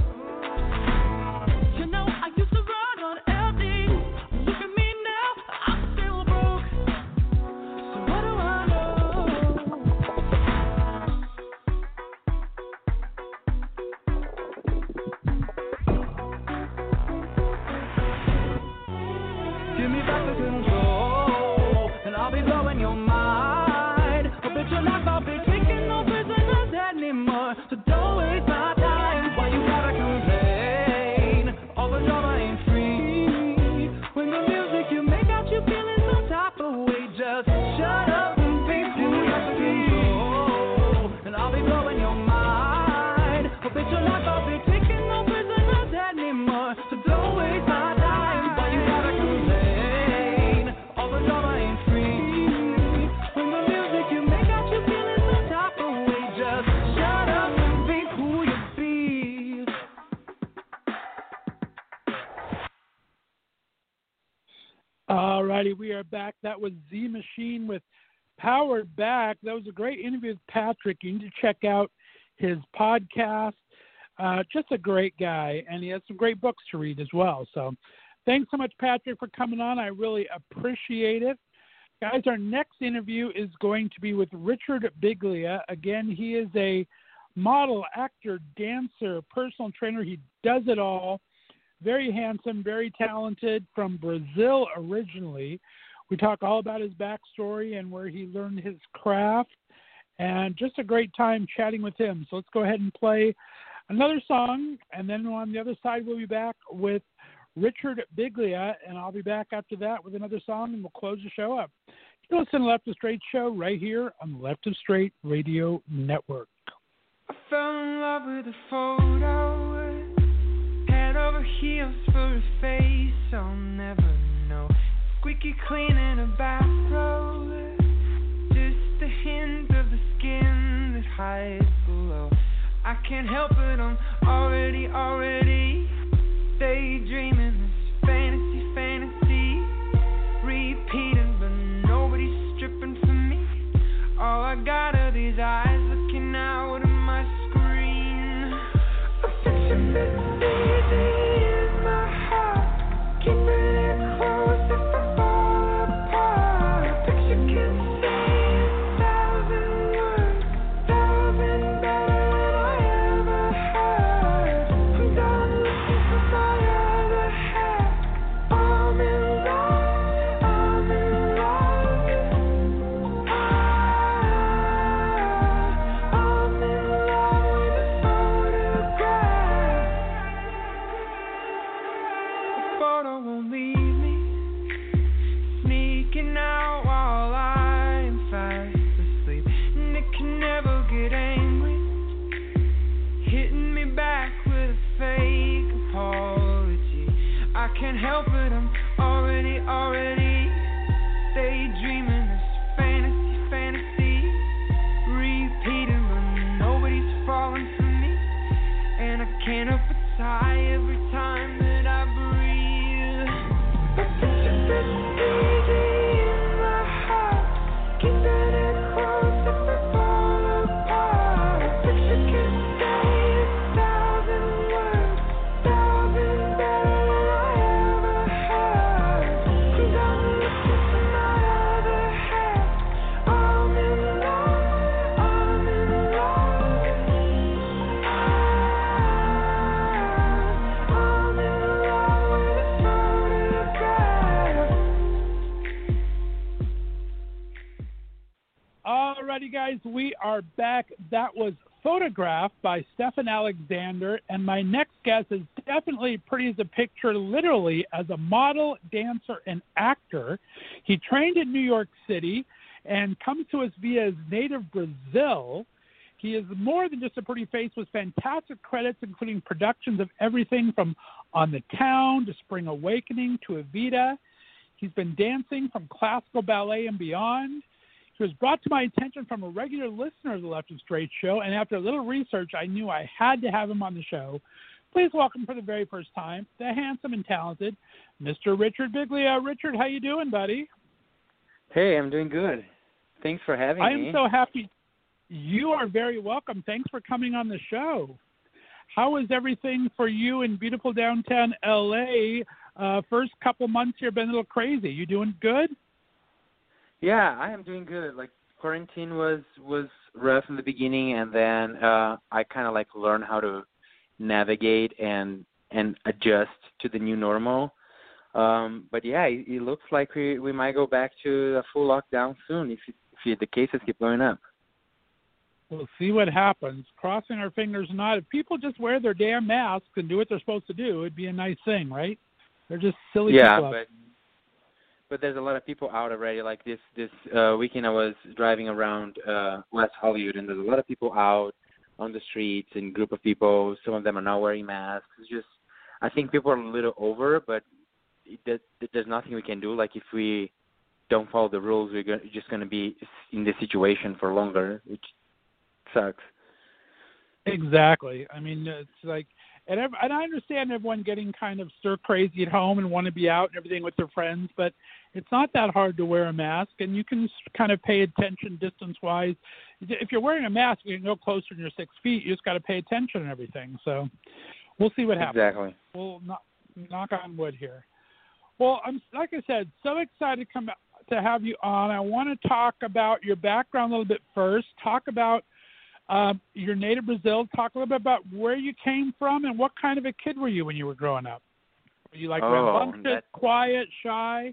You know I used to run on LD. Look at me now, I'm still broke. So what do I know? Give me back the control, and I'll be blowing your mind. I bet your life I'll be taking no prisoners anymore. So don't waste my time. Why you gotta complain? All the drama ain't free. When the music you make got you feeling some type of way, just shut up and be who you be. And I'll be blowing your mind. I bet your life I'll be taking no prisoners anymore. So don't waste my time. Why you gotta complain? All the drama ain't free. When the music you make got you feeling some type of way, just shut up and be who you be. All righty, we are back. That was Z Machine with Powered Back. That was a great interview with Patrick. You need to check out his podcast. Just a great guy, and he has some great books to read as well. So thanks so much, Patrick, for coming on. I really appreciate it. Guys, our next interview is going to be with Richard Biglia. Again, he is a model, actor, dancer, personal trainer. He does it all. Very handsome, very talented, from Brazil originally. We talk all about his backstory and where he learned his craft, and just a great time chatting with him. So let's go ahead and play another song, and then on the other side we'll be back with Richard Biglia, and I'll be back after that with another song, and we'll close the show up. You listen to Left of Straight Show right here on the Left of Straight Radio Network. I fell in love with a photo, head over heels for a face I'll never know. Squeaky clean in a bathrobe, just a hint of the skin that hides below. I can't help it, I'm already daydreaming this fantasy, repeating, but nobody's stripping for me. All I got are these eyes looking out at my screen. A picture that's easy in my heart, keeping it close if I fall apart. A picture can say 1,000 words, 1,000 better than I ever heard. I'm done looking for my other half. I'm in love, I'm in love. I'm in love with a photograph. The photo won't leave me, sneaking out while I'm fast asleep, and it can never get angry, hitting me back with a fake apology. I can't help it, I'm already daydreaming this fantasy, repeating, but nobody's falling for me, and I can't help but sigh every time that I breathe. A picture that's easy in my heart, keeping it close if I fall apart. A picture can say 1,000 words, 1,000 better than I ever heard. I'm done looking for my other half. I'm in love, I'm in love. I'm in love with a photograph. Alrighty, guys, we are back. That was Photograph by Stefan Alexander, and my next guest is definitely pretty as a picture, literally, as a model, dancer, and actor. He trained in New York City and comes to us via his native Brazil. He is more than just a pretty face with fantastic credits, including productions of everything from On the Town to Spring Awakening to Evita. He's been dancing from classical ballet and beyond. He was brought to my attention from a regular listener of the Left of Straight Show, and after a little research, I knew I had to have him on the show. Please welcome for the very first time the handsome and talented Mr. Richard Biglia. Richard, how you doing, buddy? Hey, I'm doing good. Thanks for having me. I'm so happy. You are very welcome. Thanks for coming on the show. How is everything for you in beautiful downtown L.A.? First couple months here been a little crazy. You doing good? Yeah, I am doing good. Like, quarantine was rough in the beginning, and then I kind of like learned how to navigate and adjust to the new normal. But yeah, it looks like we might go back to a full lockdown soon if the cases keep going up. We'll see what happens. Crossing our fingers not. If people just wear their damn masks and do what they're supposed to do, it'd be a nice thing, right? They're just silly people. Yeah, but there's a lot of people out already. Like this weekend I was driving around West Hollywood, and there's a lot of people out on the streets and group of people. Some of them are not wearing masks. It's just, I think people are a little over, but there's nothing we can do. Like if we don't follow the rules, we're just going to be in this situation for longer, which sucks. Exactly. I mean, it's like, and I understand everyone getting kind of stir crazy at home and want to be out and everything with their friends, but it's not that hard to wear a mask, and you can kind of pay attention distance-wise. If you're wearing a mask, you can go closer than your 6 feet. You just got to pay attention and everything. So we'll see what happens. Exactly. We'll knock on wood here. Well, I'm like I said, so excited to come to have you on. I want to talk about your background a little bit first. Talk about your native Brazil. Talk a little bit about where you came from and what kind of a kid were you when you were growing up? Were you like rambunctious, quiet, shy?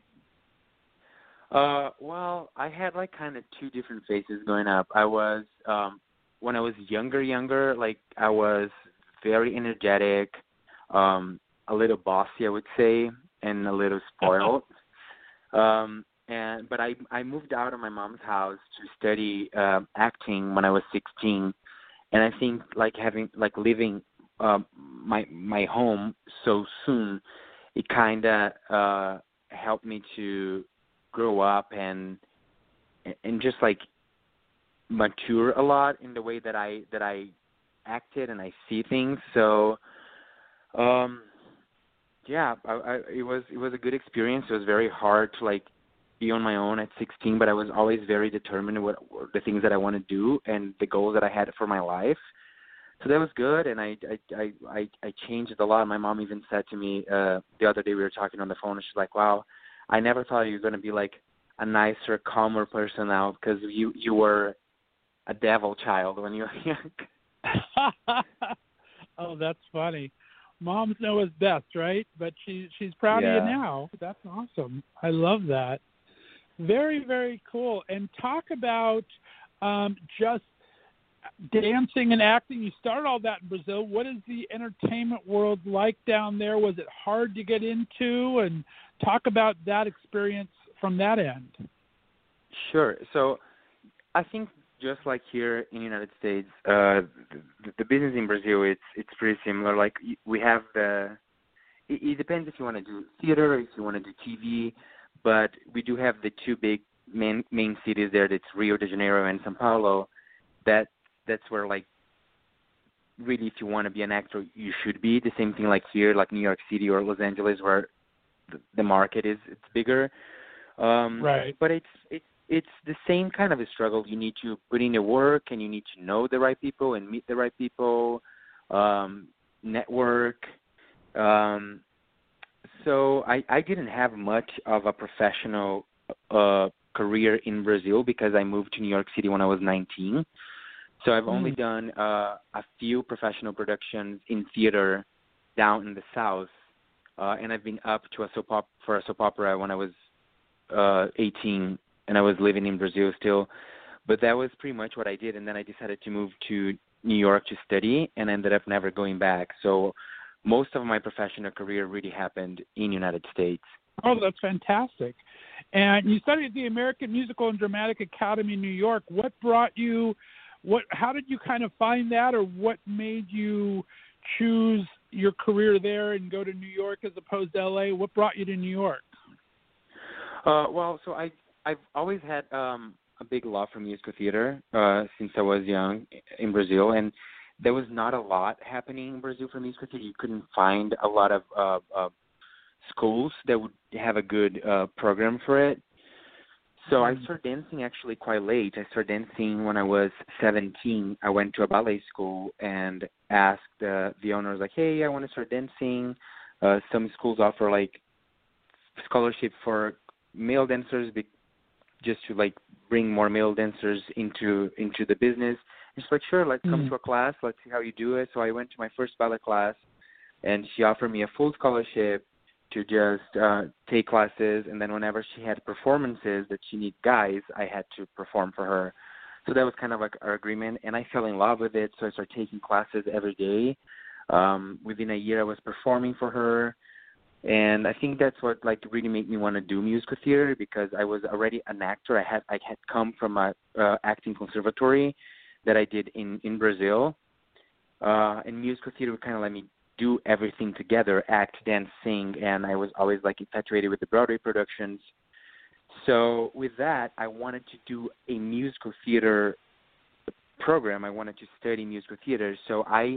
Well, I had like kind of two different phases growing up. I was when I was younger, like I was very energetic, a little bossy, I would say, and a little spoiled. But I moved out of my mom's house to study acting when I was 16, and I think like leaving my home so soon, it kind of helped me to grow up and just like mature a lot in the way that I acted and I see things. So it was a good experience. It was very hard to like be on my own at 16, but I was always very determined what the things that I want to do and the goals that I had for my life. So that was good, and I changed a lot. My mom even said to me the other day, we were talking on the phone, and she's like, "Wow, I never thought you were going to be like a nicer, calmer person now because you were a devil child when you were young." Oh, that's funny. Moms know what's best, right? But she's proud of you now. That's awesome. I love that. Very, very cool. And talk about just dancing and acting. You started all that in Brazil. What is the entertainment world like down there? Was it hard to get into? And talk about that experience from that end. Sure. So I think just like here in the United States, the business in Brazil, it's pretty similar. Like we have it depends if you want to do theater or if you want to do TV, but we do have the two big main cities there. That's Rio de Janeiro and São Paulo. That's where like really if you want to be an actor, you should be. The same thing like here, like New York City or Los Angeles, where the market it's bigger. Right. But it's the same kind of a struggle. You need to put in the work, and you need to know the right people and meet the right people, network. So I didn't have much of a professional career in Brazil because I moved to New York City when I was 19. So I've only done a few professional productions in theater down in the South, and I've been up to a soap opera when I was 18, and I was living in Brazil still. But that was pretty much what I did, and then I decided to move to New York to study and ended up never going back. So most of my professional career really happened in the United States. Oh, that's fantastic. And you studied at the American Musical and Dramatic Academy in New York. What brought you how did you kind of find that, or what made you choose your career there and go to New York as opposed to LA? What brought you to New York? Well, so I've always had a big love for musical theater since I was young in Brazil, and there was not a lot happening in Brazil for musical theater. You couldn't find a lot of schools that would have a good program for it. So I started dancing actually quite late. I started dancing when I was 17. I went to a ballet school and asked the owners, like, hey, I want to start dancing. Some schools offer, like, scholarship for male dancers just to, like, bring more male dancers into the business. And she's like, sure, let's come to a class. Let's see how you do it. So I went to my first ballet class, and she offered me a full scholarship to just take classes, and then whenever she had performances that she needed guys, I had to perform for her. So that was kind of like our agreement, and I fell in love with it, so I started taking classes every day. Within a year, I was performing for her, and I think that's what like really made me want to do musical theater, because I was already an actor. I had come from a acting conservatory that I did in Brazil, and musical theater would kind of let me do everything together, act, dance, sing, and I was always like infatuated with the Broadway productions. So with that, I wanted to do a musical theater program. I wanted to study musical theater. So I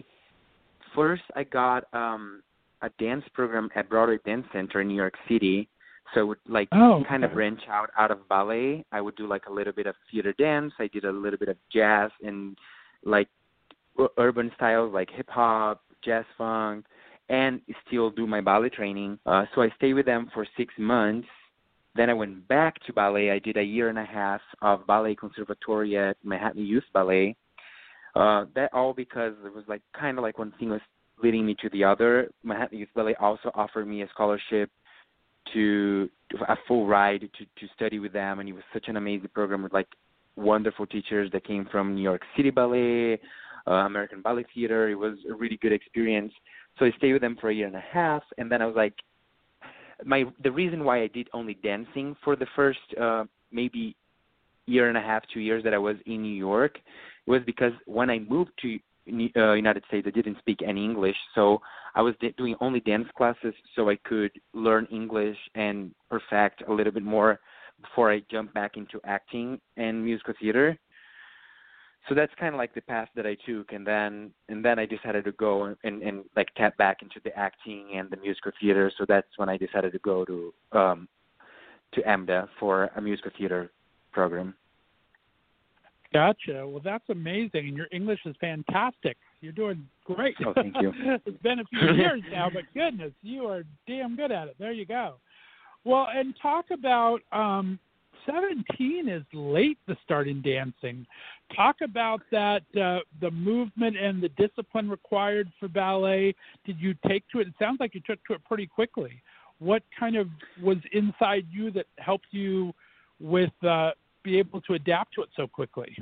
got a dance program at Broadway Dance Center in New York City. So I would like kind of branch out of ballet. I would do like a little bit of theater dance. I did a little bit of jazz and like urban styles like hip hop, jazz funk, and still do my ballet training. So I stayed with them for 6 months, Then I went back to ballet. I did a year and a half of ballet conservatory at Manhattan Youth Ballet. That all because it was like kind of like one thing was leading me to the other. Manhattan Youth Ballet also offered me a scholarship to a full ride to study with them, and it was such an amazing program with like wonderful teachers that came from New York City Ballet, American Ballet Theater. It was a really good experience. So I stayed with them for a year and a half, and then I was like, the reason why I did only dancing for the first maybe year and a half, 2 years that I was in New York was because when I moved to United States, I didn't speak any English, so I was doing only dance classes so I could learn English and perfect a little bit more before I jumped back into acting and musical theater. So that's kind of like the path that I took, and then I decided to go and like tap back into the acting and the musical theater. So that's when I decided to go to AMDA for a musical theater program. Gotcha. Well, that's amazing, and your English is fantastic. You're doing great. Oh, thank you. It's been a few years now, but goodness, you are damn good at it. There you go. Well, and talk about 17 is late to start in dancing. Talk about that, the movement and the discipline required for ballet. Did you take to it? It sounds like you took to it pretty quickly. What kind of was inside you that helped you with be able to adapt to it so quickly?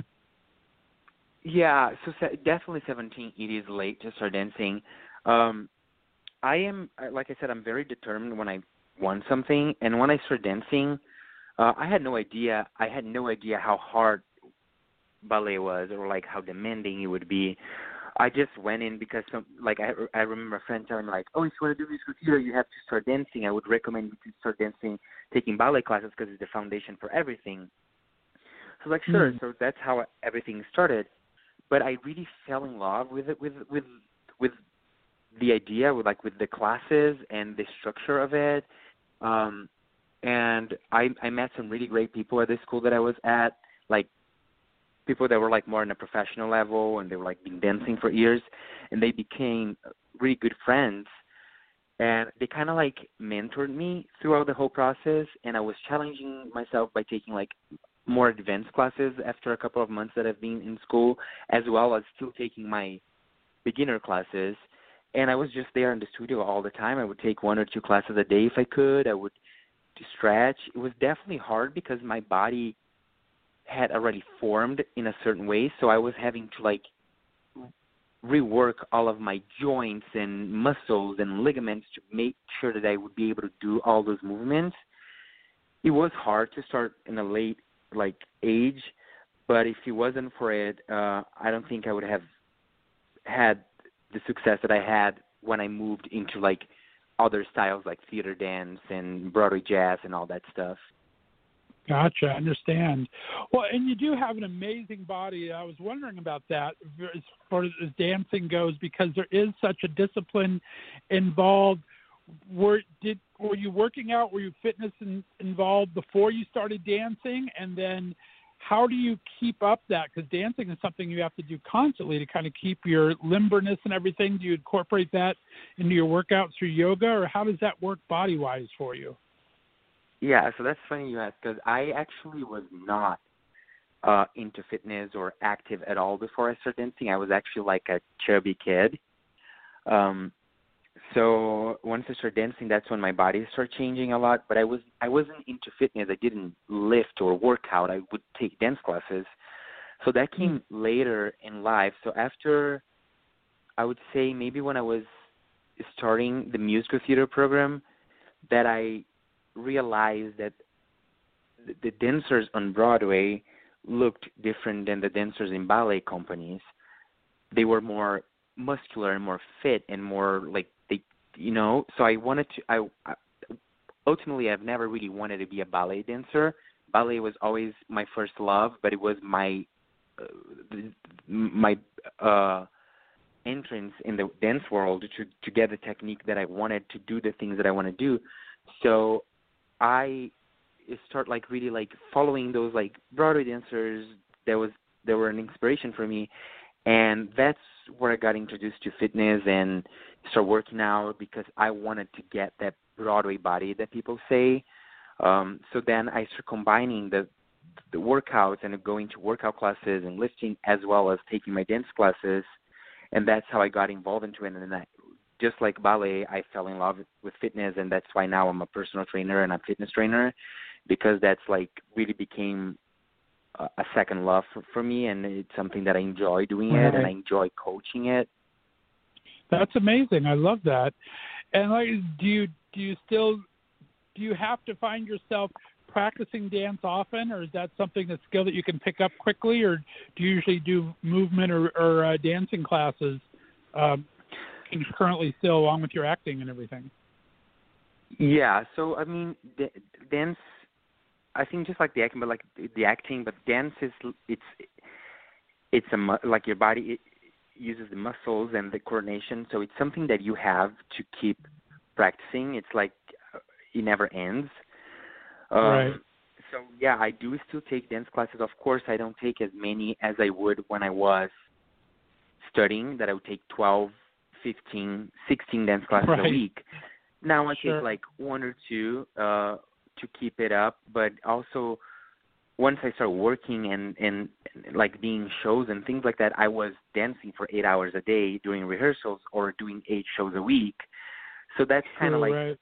Yeah, so definitely 17, it is late to start dancing. I am, like I said, I'm very determined when I want something, and when I start dancing, I had no idea how hard ballet was, or like how demanding it would be. I just went in because I remember a friend telling me like, oh, if you want to do musical theater, you have to start dancing. I would recommend you to start dancing, taking ballet classes because it's the foundation for everything. So like, sure. So that's how everything started. But I really fell in love with it, with the idea, with the classes and the structure of it. And I met some really great people at the school that I was at, like people that were like more on a professional level, and they were like been dancing for years, and they became really good friends. And they kind of like mentored me throughout the whole process, and I was challenging myself by taking like more advanced classes after a couple of months that I've been in school, as well as still taking my beginner classes. And I was just there in the studio all the time. I would take 1 or 2 classes a day if I could. I would stretch. It was definitely hard because my body had already formed in a certain way, so I was having to like rework all of my joints and muscles and ligaments to make sure that I would be able to do all those movements. It was hard to start in a late age, but if it wasn't for it, I don't think I would have had the success that I had when I moved into like other styles like theater dance and Broadway jazz and all that stuff. Gotcha, I understand. Well, and you do have an amazing body. I was wondering about that as far as dancing goes, because there is such a discipline involved. Were you working out? Were you fitness involved before you started dancing? And then how do you keep up that? Because dancing is something you have to do constantly to kind of keep your limberness and everything. Do you incorporate that into your workouts through yoga, or how does that work body-wise for you? Yeah, so that's funny you ask, because I actually was not into fitness or active at all before I started dancing. I was actually like a chubby kid. So once I started dancing, that's when my body started changing a lot. But I wasn't into fitness. I didn't lift or work out. I would take dance classes. So that came later in life. So after, I would say maybe when I was starting the musical theater program, that I realized that the dancers on Broadway looked different than the dancers in ballet companies. They were more muscular and more fit and more like so I wanted to, ultimately I've never really wanted to be a ballet dancer. Ballet was always my first love, but it was my entrance in the dance world to get the technique that I wanted to do the things that I want to do. So I start like really like following those like Broadway dancers they were an inspiration for me. And that's where I got introduced to fitness and start working out, because I wanted to get that Broadway body that people say. So then I started combining the workouts and going to workout classes and lifting as well as taking my dance classes, and that's how I got involved into it. And then just like ballet, I fell in love with fitness, and that's why now I'm a personal trainer and I'm a fitness trainer, because that's like really became a second love for me, and it's something that I enjoy doing it, and I enjoy coaching it. That's amazing. I love that. And like, do you have to find yourself practicing dance often, or is that something, a skill that you can pick up quickly, or do you usually do movement or dancing classes concurrently still along with your acting and everything? Yeah, so I mean, dance, I think just like the acting, but dance is like your body, it uses the muscles and the coordination, so it's something that you have to keep practicing. It's like it never ends. Right. So yeah, I do still take dance classes. Of course, I don't take as many as I would when I was studying, that I would take 12, 15, 16 dance classes a week. Now I take like one or two to keep it up, but also once I started working and like being shows and things like that, I was dancing for 8 hours a day during rehearsals or doing 8 shows a week. So that's kind of like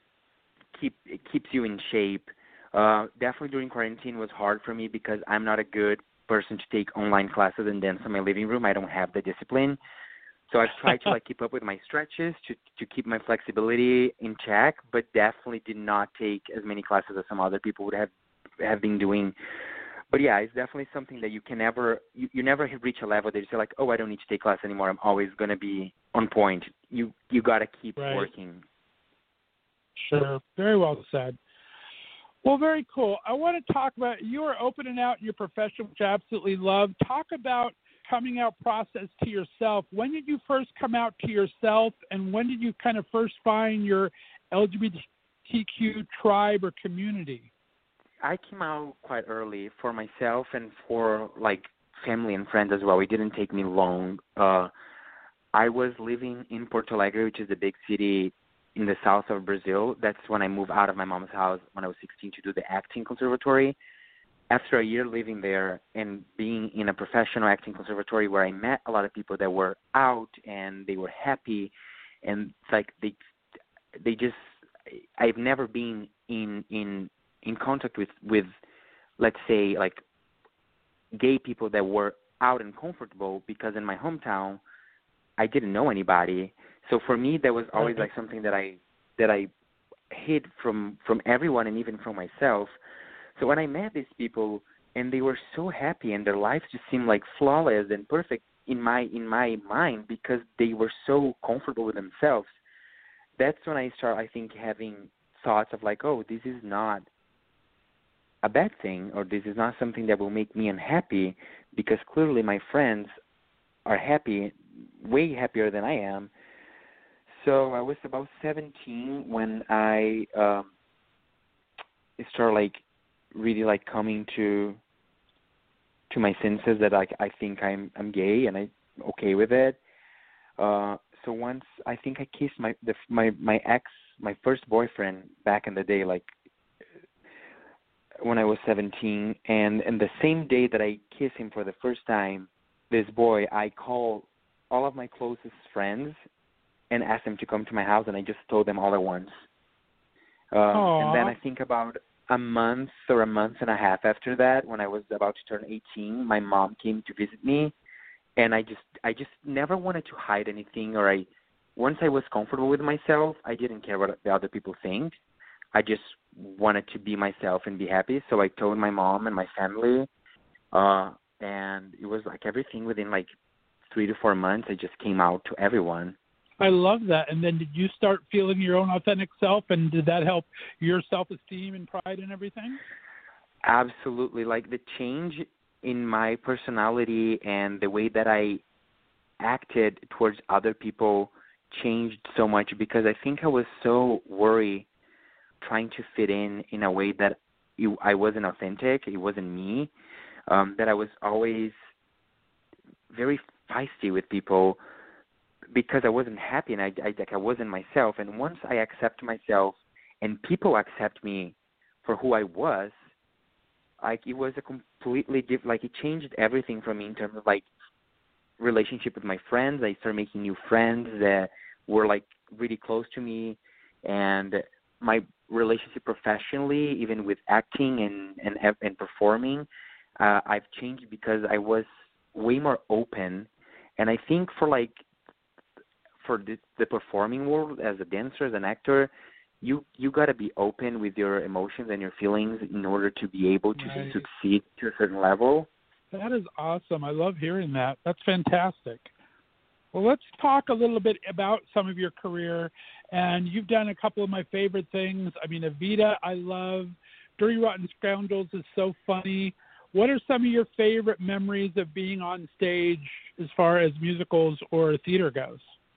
it keeps you in shape. Definitely during quarantine was hard for me because I'm not a good person to take online classes and dance in my living room. I don't have the discipline. So I've tried to like keep up with my stretches to keep my flexibility in check, but definitely did not take as many classes as some other people would have been doing. But yeah, it's definitely something that you can never, you never reach a level that you say like, oh, I don't need to take class anymore. I'm always going to be on point. You got to keep working. Sure. Very well said. Well, very cool. I want to talk about, you are opening out in your profession, which I absolutely love. Talk about coming out process to yourself. When did you first come out to yourself, and when did you kind of first find your LGBTQ tribe or community? I came out quite early for myself and for like family and friends as well. It didn't take me long. I was living in Porto Alegre, which is a big city in the south of Brazil. That's when I moved out of my mom's house when I was 16 to do the acting conservatory. After a year living there and being in a professional acting conservatory where I met a lot of people that were out and they were happy, and it's like they just, I've never been in contact with let's say like gay people that were out and comfortable, because in my hometown I didn't know anybody. So for me that was always like something that I hid from everyone and even from myself. So when I met these people and they were so happy and their lives just seemed like flawless and perfect in my mind because they were so comfortable with themselves, that's when I start, I think, having thoughts of like, oh, this is not a bad thing, or this is not something that will make me unhappy, because clearly my friends are happy, way happier than I am. So I was about 17 when I started like really like coming to my senses that like I think I'm gay and I'm okay with it. So once I think I kissed my ex, my first boyfriend back in the day, like when I was 17, and the same day that I kissed him for the first time, this boy, I called all of my closest friends and asked them to come to my house, and I just told them all at once. And then I think about a month or a month and a half after that, when I was about to turn 18, my mom came to visit me, and I just never wanted to hide anything, or once I was comfortable with myself, I didn't care what the other people think. I just wanted to be myself and be happy. So I told my mom and my family, and it was like everything within like 3 to 4 months, I just came out to everyone. I love that. And then did you start feeling your own authentic self, and did that help your self-esteem and pride and everything? Absolutely. Like the change in my personality and the way that I acted towards other people changed so much, because I think I was so worried trying to fit in a way that I wasn't authentic, it wasn't me, that I was always very feisty with people because I wasn't happy and I wasn't myself. And once I accept myself and people accept me for who I was, like it was a completely different. Like it changed everything for me in terms of like relationship with my friends. I started making new friends that were like really close to me, and my relationship professionally, even with acting and performing, I've changed because I was way more open. And I think for the performing world, as a dancer, as an actor, you got to be open with your emotions and your feelings in order to be able to Right. succeed to a certain level. That is awesome. I love hearing that. That's fantastic. Well, let's talk a little bit about some of your career. And you've done a couple of my favorite things. I mean, Evita, I love. Dirty Rotten Scoundrels is so funny. What are some of your favorite memories of being on stage as far as musicals or theater goes?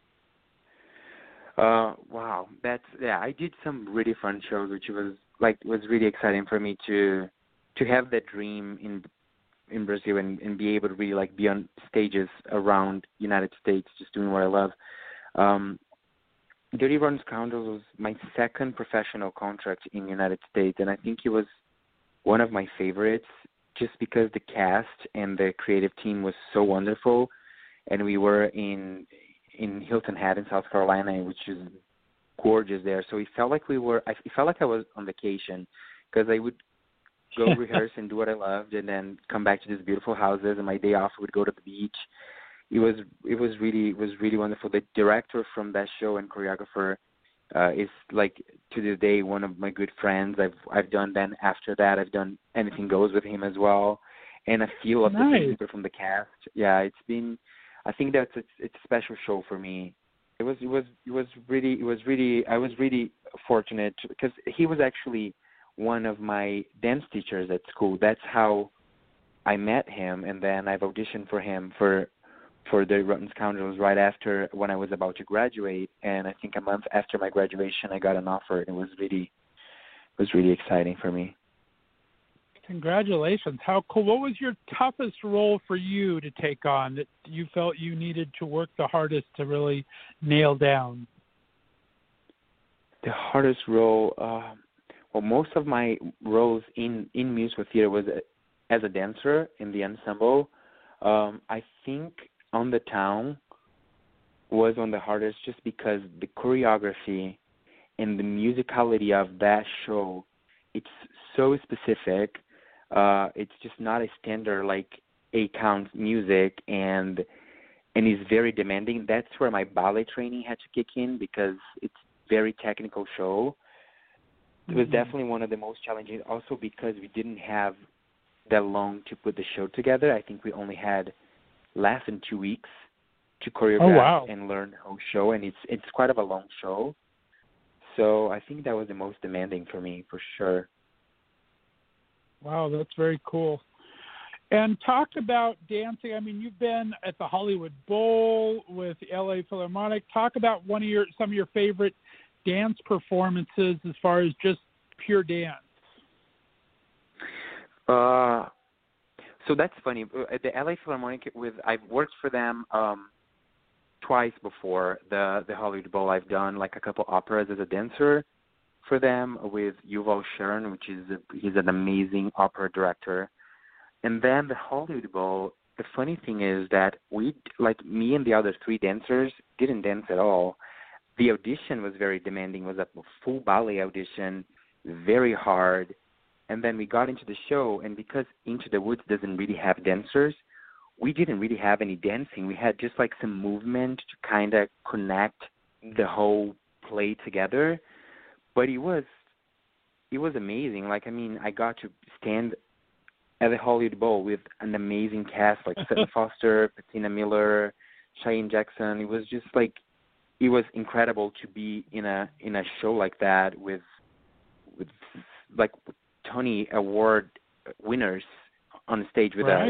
Wow, I did some really fun shows, which was really exciting for me to have that dream in Brazil and be able to really like be on stages around United States, just doing what I love. Dirty Rotten Scoundrels was my second professional contract in the United States, and I think it was one of my favorites just because the cast and the creative team was so wonderful, and we were in Hilton Head in South Carolina, which is gorgeous there. So it felt like it felt like I was on vacation because I would go rehearse and do what I loved, and then come back to these beautiful houses. And my day off, I would go to the beach. It was really wonderful. The director from that show and choreographer is like to this day one of my good friends. I've done then after that I've done Anything Goes with him as well, and a few of the people from the cast. Yeah, it's been. I think it's a special show for me. It was really I was really fortunate because he was actually one of my dance teachers at school. That's how I met him, and then I've auditioned for him for the Rotten Scoundrels right after when I was about to graduate, and I think a month after my graduation I got an offer. It was really exciting for me. Congratulations. How cool. What was your toughest role for you to take on that you felt you needed to work the hardest to really nail down? The hardest role, well, most of my roles in musical theater was as a dancer in the ensemble. I think On the Town was one of the hardest just because the choreography and the musicality of that show, it's so specific. It's just not a standard like 8-count music, and it's very demanding. That's where my ballet training had to kick in because it's very technical show. It was definitely one of the most challenging, also because we didn't have that long to put the show together. I think we only had less than 2 weeks to choreograph and learn the whole show, and it's quite of a long show. So I think that was the most demanding for me, for sure. Wow, that's very cool. And talk about dancing. I mean, you've been at the Hollywood Bowl with the LA Philharmonic. Talk about some of your favorite dance performances as far as just pure dance. So that's funny. At the LA Philharmonic, I've worked for them twice before the Hollywood Bowl. I've done like a couple operas as a dancer for them with Yuval Sharon, he's an amazing opera director. And then the Hollywood Bowl, the funny thing is that me and the other 3 dancers didn't dance at all. The audition was very demanding. It was a full ballet audition, very hard. And then we got into the show, and because Into the Woods doesn't really have dancers, we didn't really have any dancing. We had just like some movement to kind of connect the whole play together. But it was amazing. Like, I mean, I got to stand at the Hollywood Bowl with an amazing cast like Sutton Foster, Patina Miller, Cheyenne Jackson. It was just like, it was incredible to be in a show like that with like Tony Award winners on stage with us.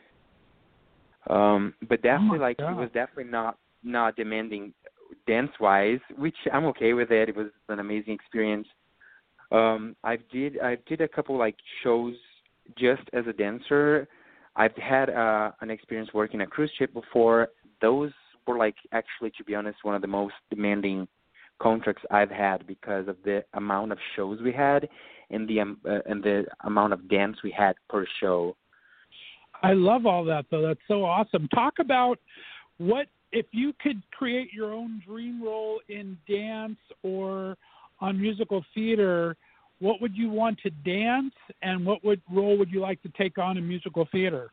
But definitely, it was definitely not demanding dance-wise, which I'm okay with it. It was an amazing experience. I did a couple like shows just as a dancer. I've had an experience working a cruise ship before. Those were like, actually, to be honest, one of the most demanding contracts I've had because of the amount of shows we had and the amount of dance we had per show. I love all that, though. That's so awesome. Talk about what, if you could create your own dream role in dance or on musical theater, what would you want to dance, and what role would you like to take on in musical theater?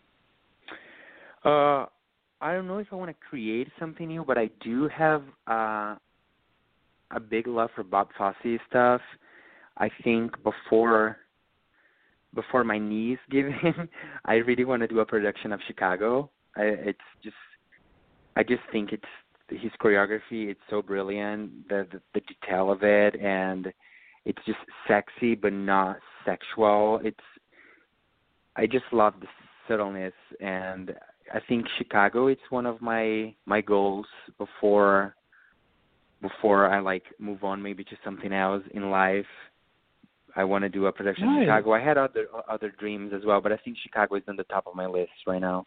I don't know if I want to create something new, but I do have a big love for Bob Fosse stuff. I think before my knees give in, I really want to do a production of Chicago. I just think his choreography. It's so brilliant, the detail of it, and it's just sexy but not sexual. I just love the subtleness, and I think Chicago. It's one of my goals before I like move on maybe to something else in life. I want to do a production in Chicago. I had other dreams as well, but I think Chicago is on the top of my list right now.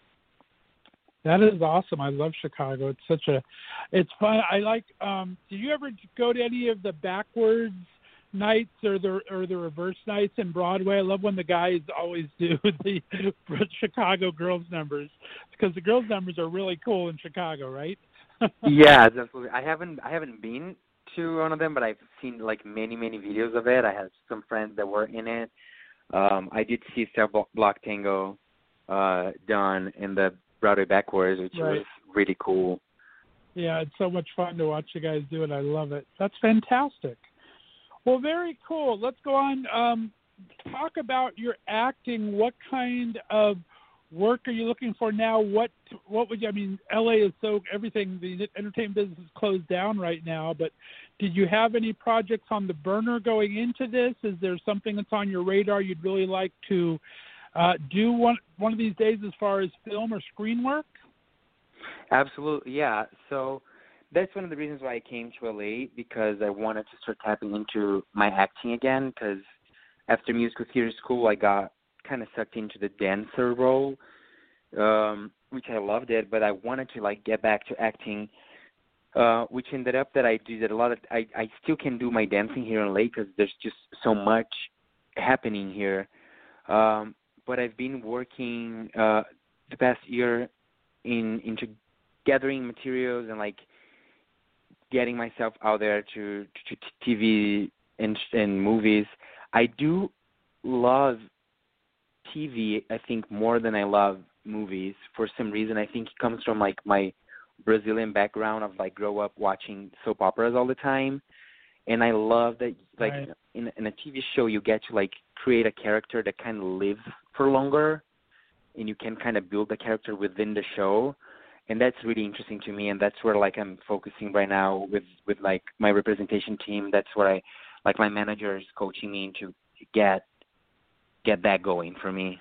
That is awesome. I love Chicago. It's fun. I like. Did you ever go to any of the backwards nights or the reverse nights in Broadway? I love when the guys always do the Chicago girls numbers, because the girls numbers are really cool in Chicago, right? Yeah, absolutely. I haven't been to one of them, but I've seen like many videos of it. I have some friends that were in it. I did see Cell Block Tango done in the Broadway backwards, which was really cool. Yeah, it's so much fun to watch you guys do it. I love it. That's fantastic. Well, very cool. Let's go on. Talk about your acting. What kind of work are you looking for now? What would you, I mean, LA is so, everything, the entertainment business is closed down right now, but did you have any projects on the burner going into this? Is there something that's on your radar you'd really like to do one of these days as far as film or screen work? Absolutely, yeah. So that's one of the reasons why I came to LA, because I wanted to start tapping into my acting again, because after musical theater school, I got kind of sucked into the dancer role, which I loved it, but I wanted to like get back to acting, which ended up that I did a lot of, I still can do my dancing here in LA because there's just so much happening here. But I've been working the past year into gathering materials and like getting myself out there to TV and movies. I do love TV, I think, more than I love movies. For some reason, I think it comes from like my Brazilian background of like grow up watching soap operas all the time, and I love that like in a TV show you get to like create a character that kind of lives for longer, and you can kind of build the character within the show, and that's really interesting to me, and that's where like I'm focusing right now with like my representation team. That's where I like my manager is coaching me to get that going for me.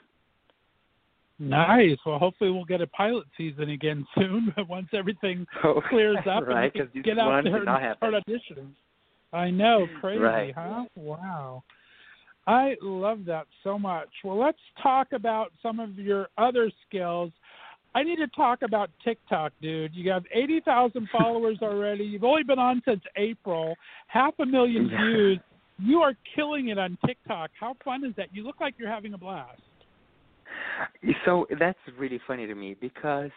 Nice. Well, hopefully we'll get a pilot season again soon once everything clears up right, and we can get out there and start auditioning. I know, crazy, huh? Wow. I love that so much. Well, let's talk about some of your other skills. I need to talk about TikTok, dude. You have 80,000 followers already. You've only been on since April, 500,000 views. You are killing it on TikTok. How fun is that? You look like you're having a blast. So that's really funny to me, because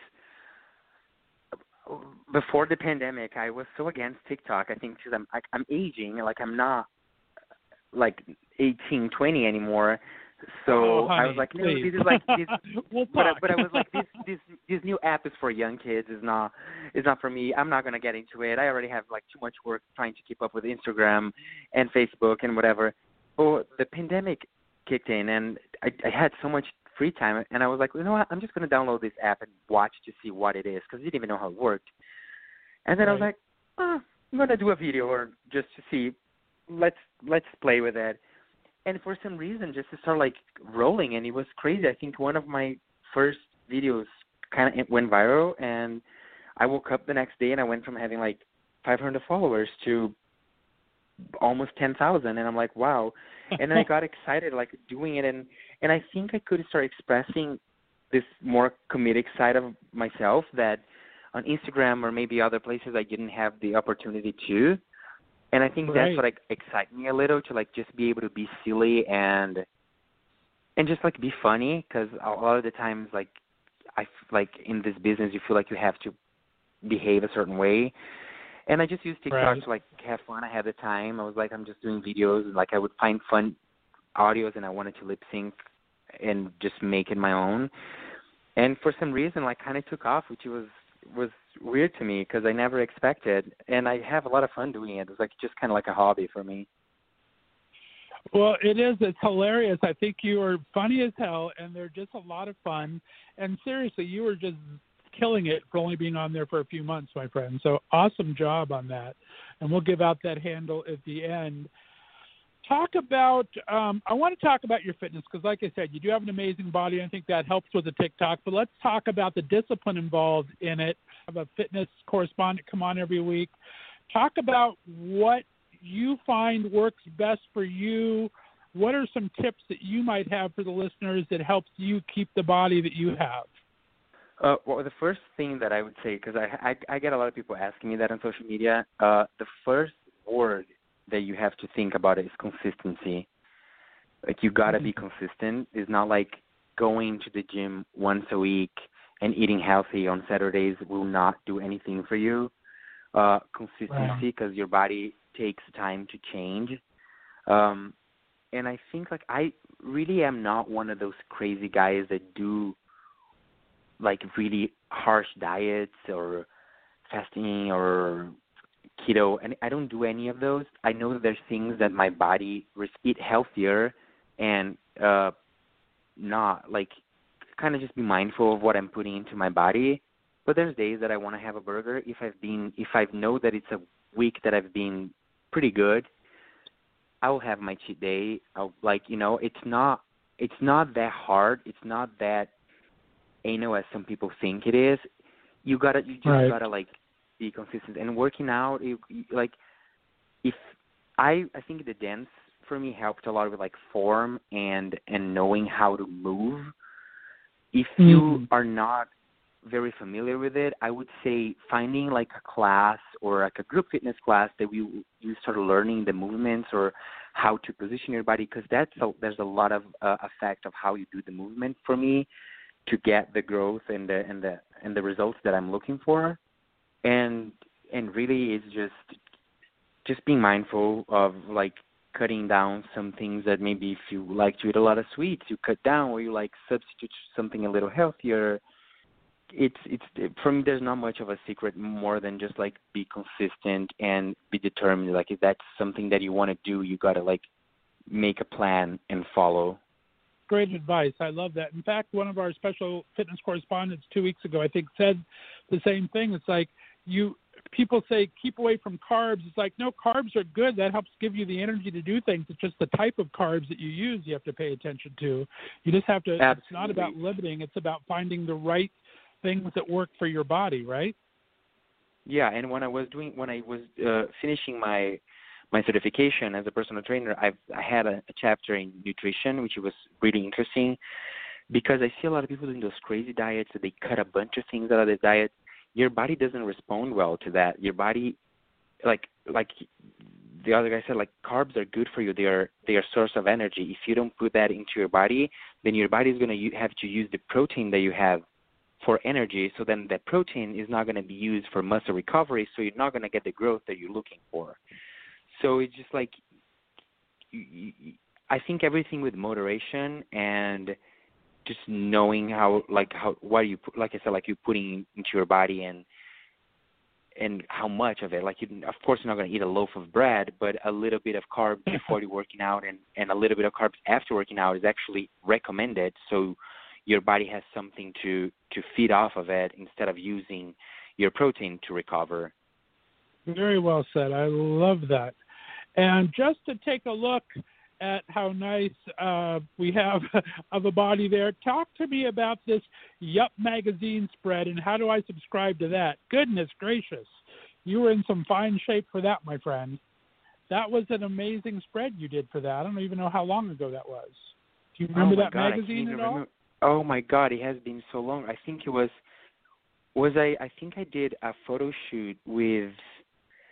before the pandemic, I was so against TikTok. I think because I'm aging, like I'm not like 18, 20 anymore. So honey, I was like, no, please. this is like this. We'll but I was like, this new app is for young kids. Is not for me. I'm not gonna get into it. I already have like too much work trying to keep up with Instagram and Facebook and whatever. But the pandemic kicked in, and I had so much free time, and I was like, you know what? I'm just gonna download this app and watch to see what it is, because I didn't even know how it worked. And then I was like, I'm gonna do a video or just to see. Let's play with it. And for some reason, just to start like rolling, and it was crazy. I think one of my first videos kind of went viral, and I woke up the next day and I went from having like 500 followers to almost 10,000, and I'm like, wow. And then I got excited like doing it, and I think I could start expressing this more comedic side of myself that on Instagram or maybe other places I didn't have the opportunity to. And I think Right. that's what like excites me a little, to like just be able to be silly and just like be funny, because a lot of the times like like in this business you feel like you have to behave a certain way. And I just used TikTok Right. to like have fun. I had the time. I was like, I'm just doing videos, and like I would find fun audios, and I wanted to lip sync and just make it my own. And for some reason, like kind of took off, which was weird to me because I never expected. And I have a lot of fun doing it. It was like just kind of like a hobby for me. Well, it is. It's hilarious. I think you are funny as hell, and they're just a lot of fun. And seriously, you were just killing it for only being on there for a few months, my friend. So awesome job on that. And we'll give out that handle at the end. Talk about, I want to talk about your fitness because, like I said, you do have an amazing body. I think that helps with the TikTok. But let's talk about the discipline involved in it. I have a fitness correspondent come on every week. Talk about what you find works best for you. What are some tips that you might have for the listeners that helps you keep the body that you have? Well, the first thing that I would say, because I get a lot of people asking me that on social media, the first word that you have to think about is consistency. Like, you got to be consistent. It's not like going to the gym once a week and eating healthy on Saturdays will not do anything for you. Consistency, because your body takes time to change. And I think, like, I really am not one of those crazy guys that do, like, really harsh diets or fasting or keto, and I don't do any of those. I know that there's things that my body eat healthier and not, like, kind of just be mindful of what I'm putting into my body. But there's days that I want to have a burger. If I know that it's a week that I've been pretty good, I will have my cheat day. I'll, like, you know, it's not that hard. It's not that anal as some people think it is. You just gotta like be consistent. And working out, I think the dance for me helped a lot with like form and knowing how to move. If you are not very familiar with it, I would say finding like a class or like a group fitness class that you start learning the movements or how to position your body, because there's a lot of effect of how you do the movement for me to get the growth and the results that I'm looking for. And really it's just being mindful of like cutting down some things that maybe if you like to eat a lot of sweets, you cut down, or you like substitute something a little healthier. It's for me, there's not much of a secret more than just like be consistent and be determined. Like, if that's something that you want to do, you got to like make a plan and follow. Great advice. I love that. In fact, one of our special fitness correspondents 2 weeks ago, I think, said the same thing. It's like people say keep away from carbs. It's like, no, carbs are good. That helps give you the energy to do things. It's just the type of carbs that you use you have to pay attention to. You just have to. Absolutely. It's not about limiting. It's about finding the right things that work for your body, right? Yeah, and when I was finishing my certification as a personal trainer, I had a chapter in nutrition, which was really interesting, because I see a lot of people doing those crazy diets that they cut a bunch of things out of the diet. Your body doesn't respond well to that. Your body, like the other guy said, like, carbs are good for you. They are a source of energy. If you don't put that into your body, then your body is going to have to use the protein that you have for energy. So then that protein is not going to be used for muscle recovery. So you're not going to get the growth that you're looking for. So it's just like, I think everything with moderation and just knowing what you put, like I said, like you're putting into your body and how much of it. Like, of course, you're not going to eat a loaf of bread, but a little bit of carbs before you're working out and a little bit of carbs after working out is actually recommended. So your body has something to feed off of it instead of using your protein to recover. Very well said. I love that. And just to take a look at how nice we have of a body there, talk to me about this Yup magazine spread and how do I subscribe to that? Goodness gracious. You were in some fine shape for that, my friend. That was an amazing spread you did for that. I don't even know how long ago that was. Do you remember that magazine at all? Oh, my God. It has been so long. I think it I think I did a photo shoot with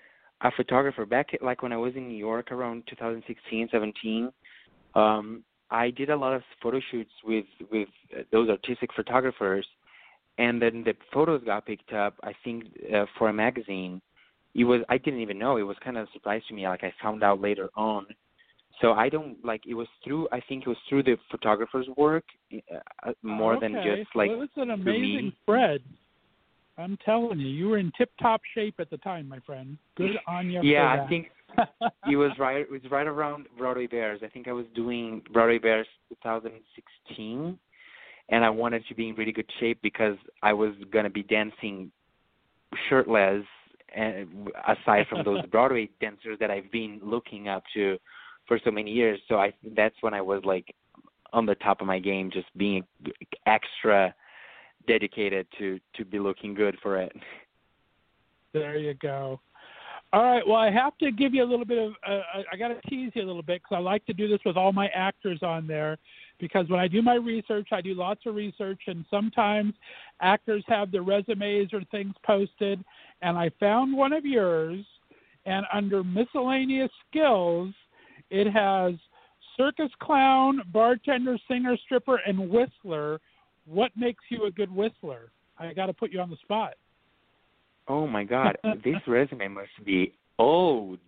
a photographer back like when I was in New York around 2016, 17. I did a lot of photo shoots with those artistic photographers, and then the photos got picked up. I think for a magazine. I didn't even know. It was kind of a surprise to me. Like I found out later on. So I don't like. I think it was through the photographer's work more than just like. Well, it's an amazing spread. I'm telling you, you were in tip-top shape at the time, my friend. Good on you. Yeah, for that. I think it was right. It was right around Broadway Bears. I think I was doing Broadway Bears 2016, and I wanted to be in really good shape because I was gonna be dancing shirtless. And aside from those Broadway dancers that I've been looking up to for so many years, so that's when I was like on the top of my game, just being extra dedicated to be looking good for it. There you go. All right. Well, I have to give you a little bit of. I got to tease you a little bit because I like to do this with all my actors on there. Because when I do my research, I do lots of research, and sometimes actors have their resumes or things posted. And I found one of yours, and under miscellaneous skills, it has circus clown, bartender, singer, stripper, and whistler. What makes you a good whistler? I got to put you on the spot. Oh my God, this resume must be old.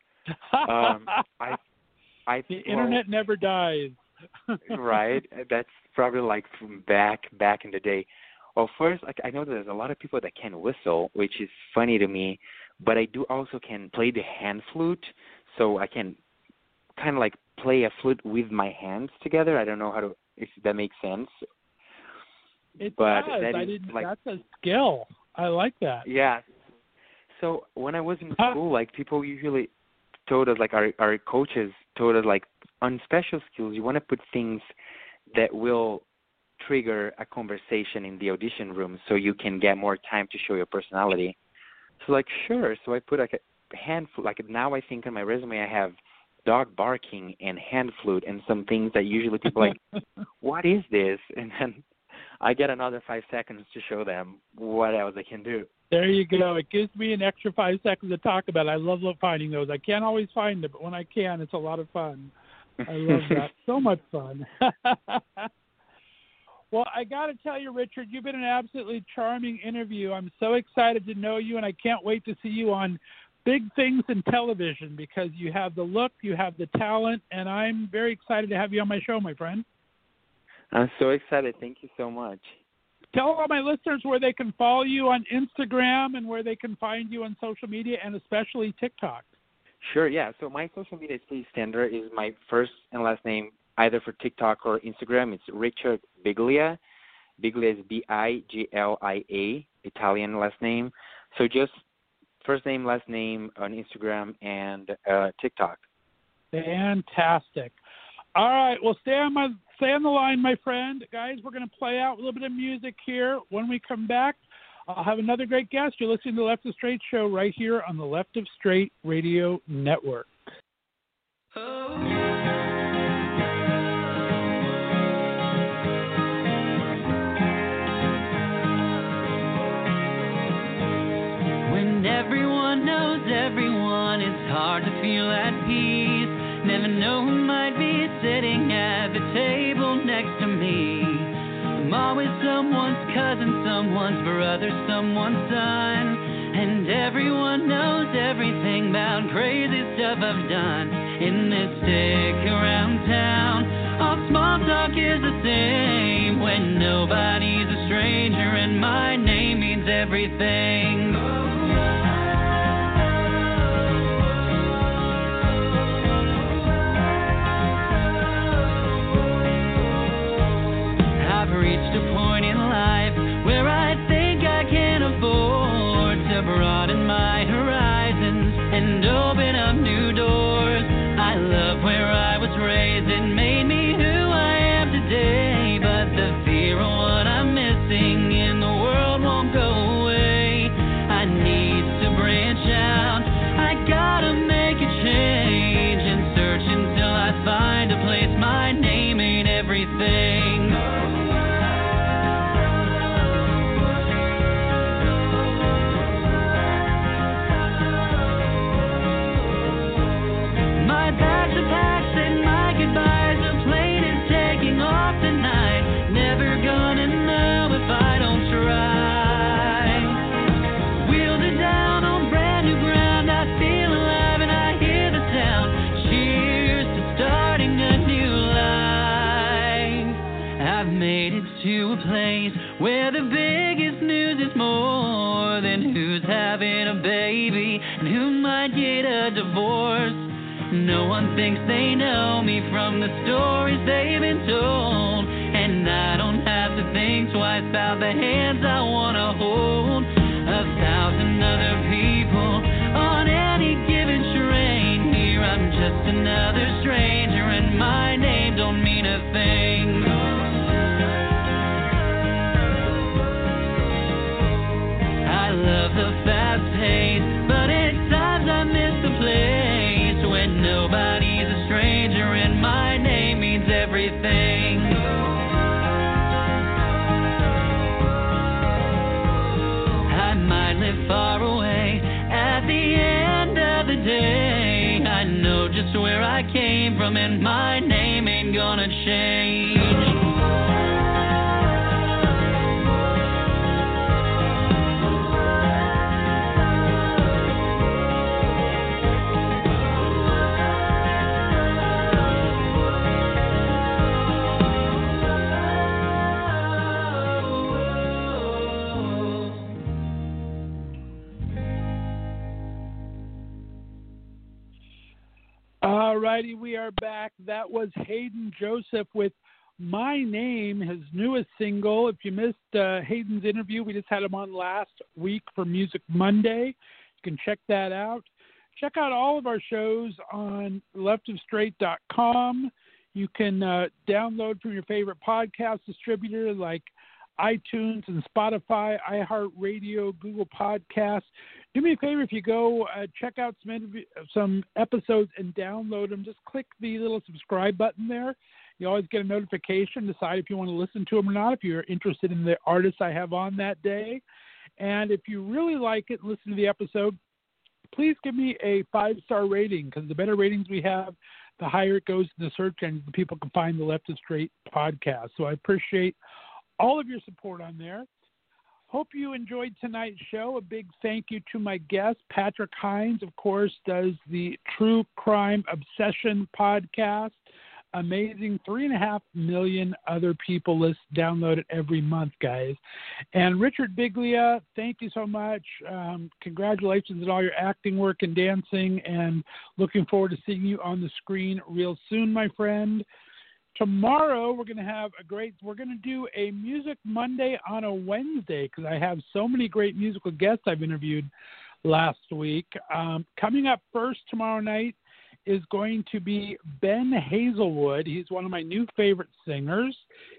The internet never dies. Right, that's probably like from back in the day. Well, first, like I know that there's a lot of people that can whistle, which is funny to me, but I do also can play the hand flute, so I can kind of like play a flute with my hands together. I don't know if that makes sense. It but does. That's a skill. I like that. Yeah. So when I was in school, like people usually told us, like our coaches told us, like on special skills, you want to put things that will trigger a conversation in the audition room so you can get more time to show your personality. So like, sure. So I put like a hand flute. Like now I think on my resume I have dog barking and hand flute and some things that usually people are like, what is this? And then I get another 5 seconds to show them what else I can do. There you go. It gives me an extra 5 seconds to talk about it. I love finding those. I can't always find them, but when I can, it's a lot of fun. I love that. So much fun. Well, I got to tell you, Richard, you've been an absolutely charming interview. I'm so excited to know you, and I can't wait to see you on big things in television because you have the look, you have the talent, and I'm very excited to have you on my show, my friend. I'm so excited. Thank you so much. Tell all my listeners where they can follow you on Instagram and where they can find you on social media and especially TikTok. Sure, yeah. So my social media is pretty standard. Is my first and last name, either for TikTok or Instagram. It's Richard Biglia. Biglia is Biglia, Italian last name. So just first name, last name on Instagram and TikTok. Fantastic. All right. Well, stay on the line, my friend. Guys, we're going to play out a little bit of music here. When we come back, I'll have another great guest. You're listening to the Left of Straight show right here on the Left of Straight Radio Network. When everyone knows everyone, it's hard to feel at peace. Never know who might be sitting at the table next to me. I'm always someone's cousin, someone's brother, someone's son. And everyone knows everything about crazy stuff I've done in this stick around town. All small talk is the same when nobody's a stranger and my name means everything. I've reached a point in life where I think I can afford to broaden my horizons and open up new doors. I love where I was raised, it made me who I am today. But the fear of what I'm missing in the world won't go away. might get a divorce. No one thinks they know me from the stories they've been told. And I don't have to think twice about the hands I wanna hold. 1,000 other people on any given train. Here I'm just another stranger, and my name don't mean a thing. I love the fast pace, but at times I miss the place when nobody's a stranger and my name means everything. I might live far away at the end of the day. I know just where I came from and my name ain't gonna change. Alrighty, we are back. That was Hayden Joseph with My Name, his newest single. If you missed Hayden's interview, we just had him on last week for Music Monday. You can check that out. Check out all of our shows on leftofstraight.com. You can download from your favorite podcast distributor like iTunes and Spotify, iHeartRadio, Google Podcasts. Do me a favor, if you go check out some episodes and download them, just click the little subscribe button there. You always get a notification. Decide if you want to listen to them or not, if you're interested in the artists I have on that day. And if you really like it and listen to the episode, please give me a 5-star rating, because the better ratings we have, the higher it goes in the search engine, the people can find the Left of Straight podcast. So I appreciate all of your support on there. Hope you enjoyed tonight's show. A big thank you to my guest, Patrick Hines, of course, does the True Crime Obsession podcast. Amazing. 3.5 million other people download it every month, guys. And Richard Biglia, thank you so much. Congratulations on all your acting work and dancing, and looking forward to seeing you on the screen real soon, my friend. Tomorrow we're going to do a Music Monday on a Wednesday, because I have so many great musical guests I've interviewed last week. Coming up first tomorrow night is going to be Ben Hazelwood. He's one of my new favorite singers.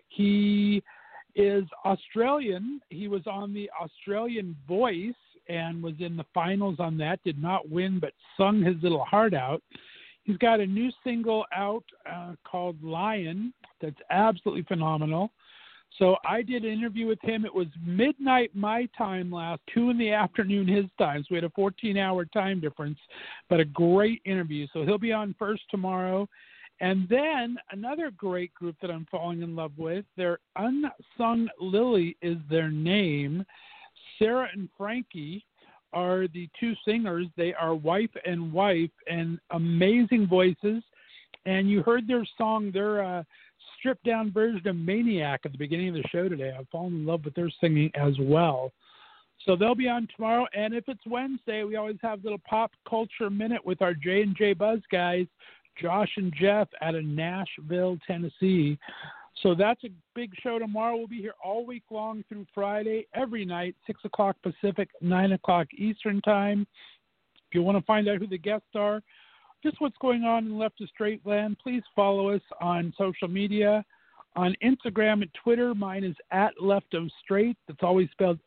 He is Australian. He was on the Australian Voice and was in the finals on that, did not win, but sung his little heart out. He's got a new single out called Lion that's absolutely phenomenal. So I did an interview with him. It was midnight my time 2 in the afternoon his time. So we had a 14-hour time difference, but a great interview. So he'll be on first tomorrow. And then another great group that I'm falling in love with, their Unsung Lily is their name. Sarah and Frankie are the two singers. They are wife and wife, and amazing voices. And you heard their song, their stripped down version of Maniac at the beginning of the show today. I've fallen in love with their singing as well. So they'll be on tomorrow. And if it's Wednesday, we always have a little pop culture minute with our J&J Buzz guys, Josh and Jeff out of Nashville, Tennessee. So that's a big show tomorrow. We'll be here all week long through Friday, every night, 6 o'clock Pacific, 9 o'clock Eastern time. If you want to find out who the guests are, just what's going on in Left of Straight land, please follow us on social media. On Instagram and Twitter, mine is @LeftOfStraight. That's always spelled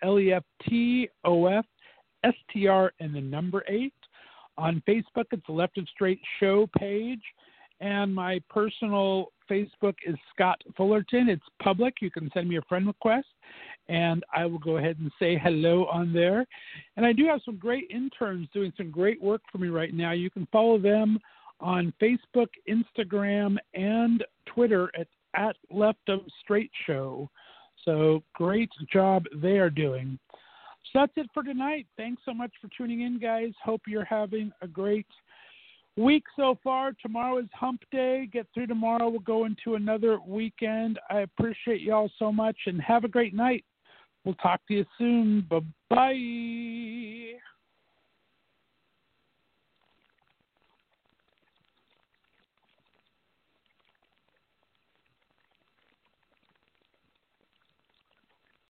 LEFTOFSTR and the number 8. On Facebook, it's the Left of Straight show page. And my personal Facebook is Scott Fullerton. It's public. You can send me a friend request, and I will go ahead and say hello on there. And I do have some great interns doing some great work for me right now. You can follow them on Facebook, Instagram, and Twitter at Left of Straight Show. So great job they are doing. So that's it for tonight. Thanks so much for tuning in, guys. Hope you're having a great week so far. Tomorrow is hump day. Get through tomorrow. We'll go into another weekend. I appreciate y'all so much, and have a great night. We'll talk to you soon. Bye-bye.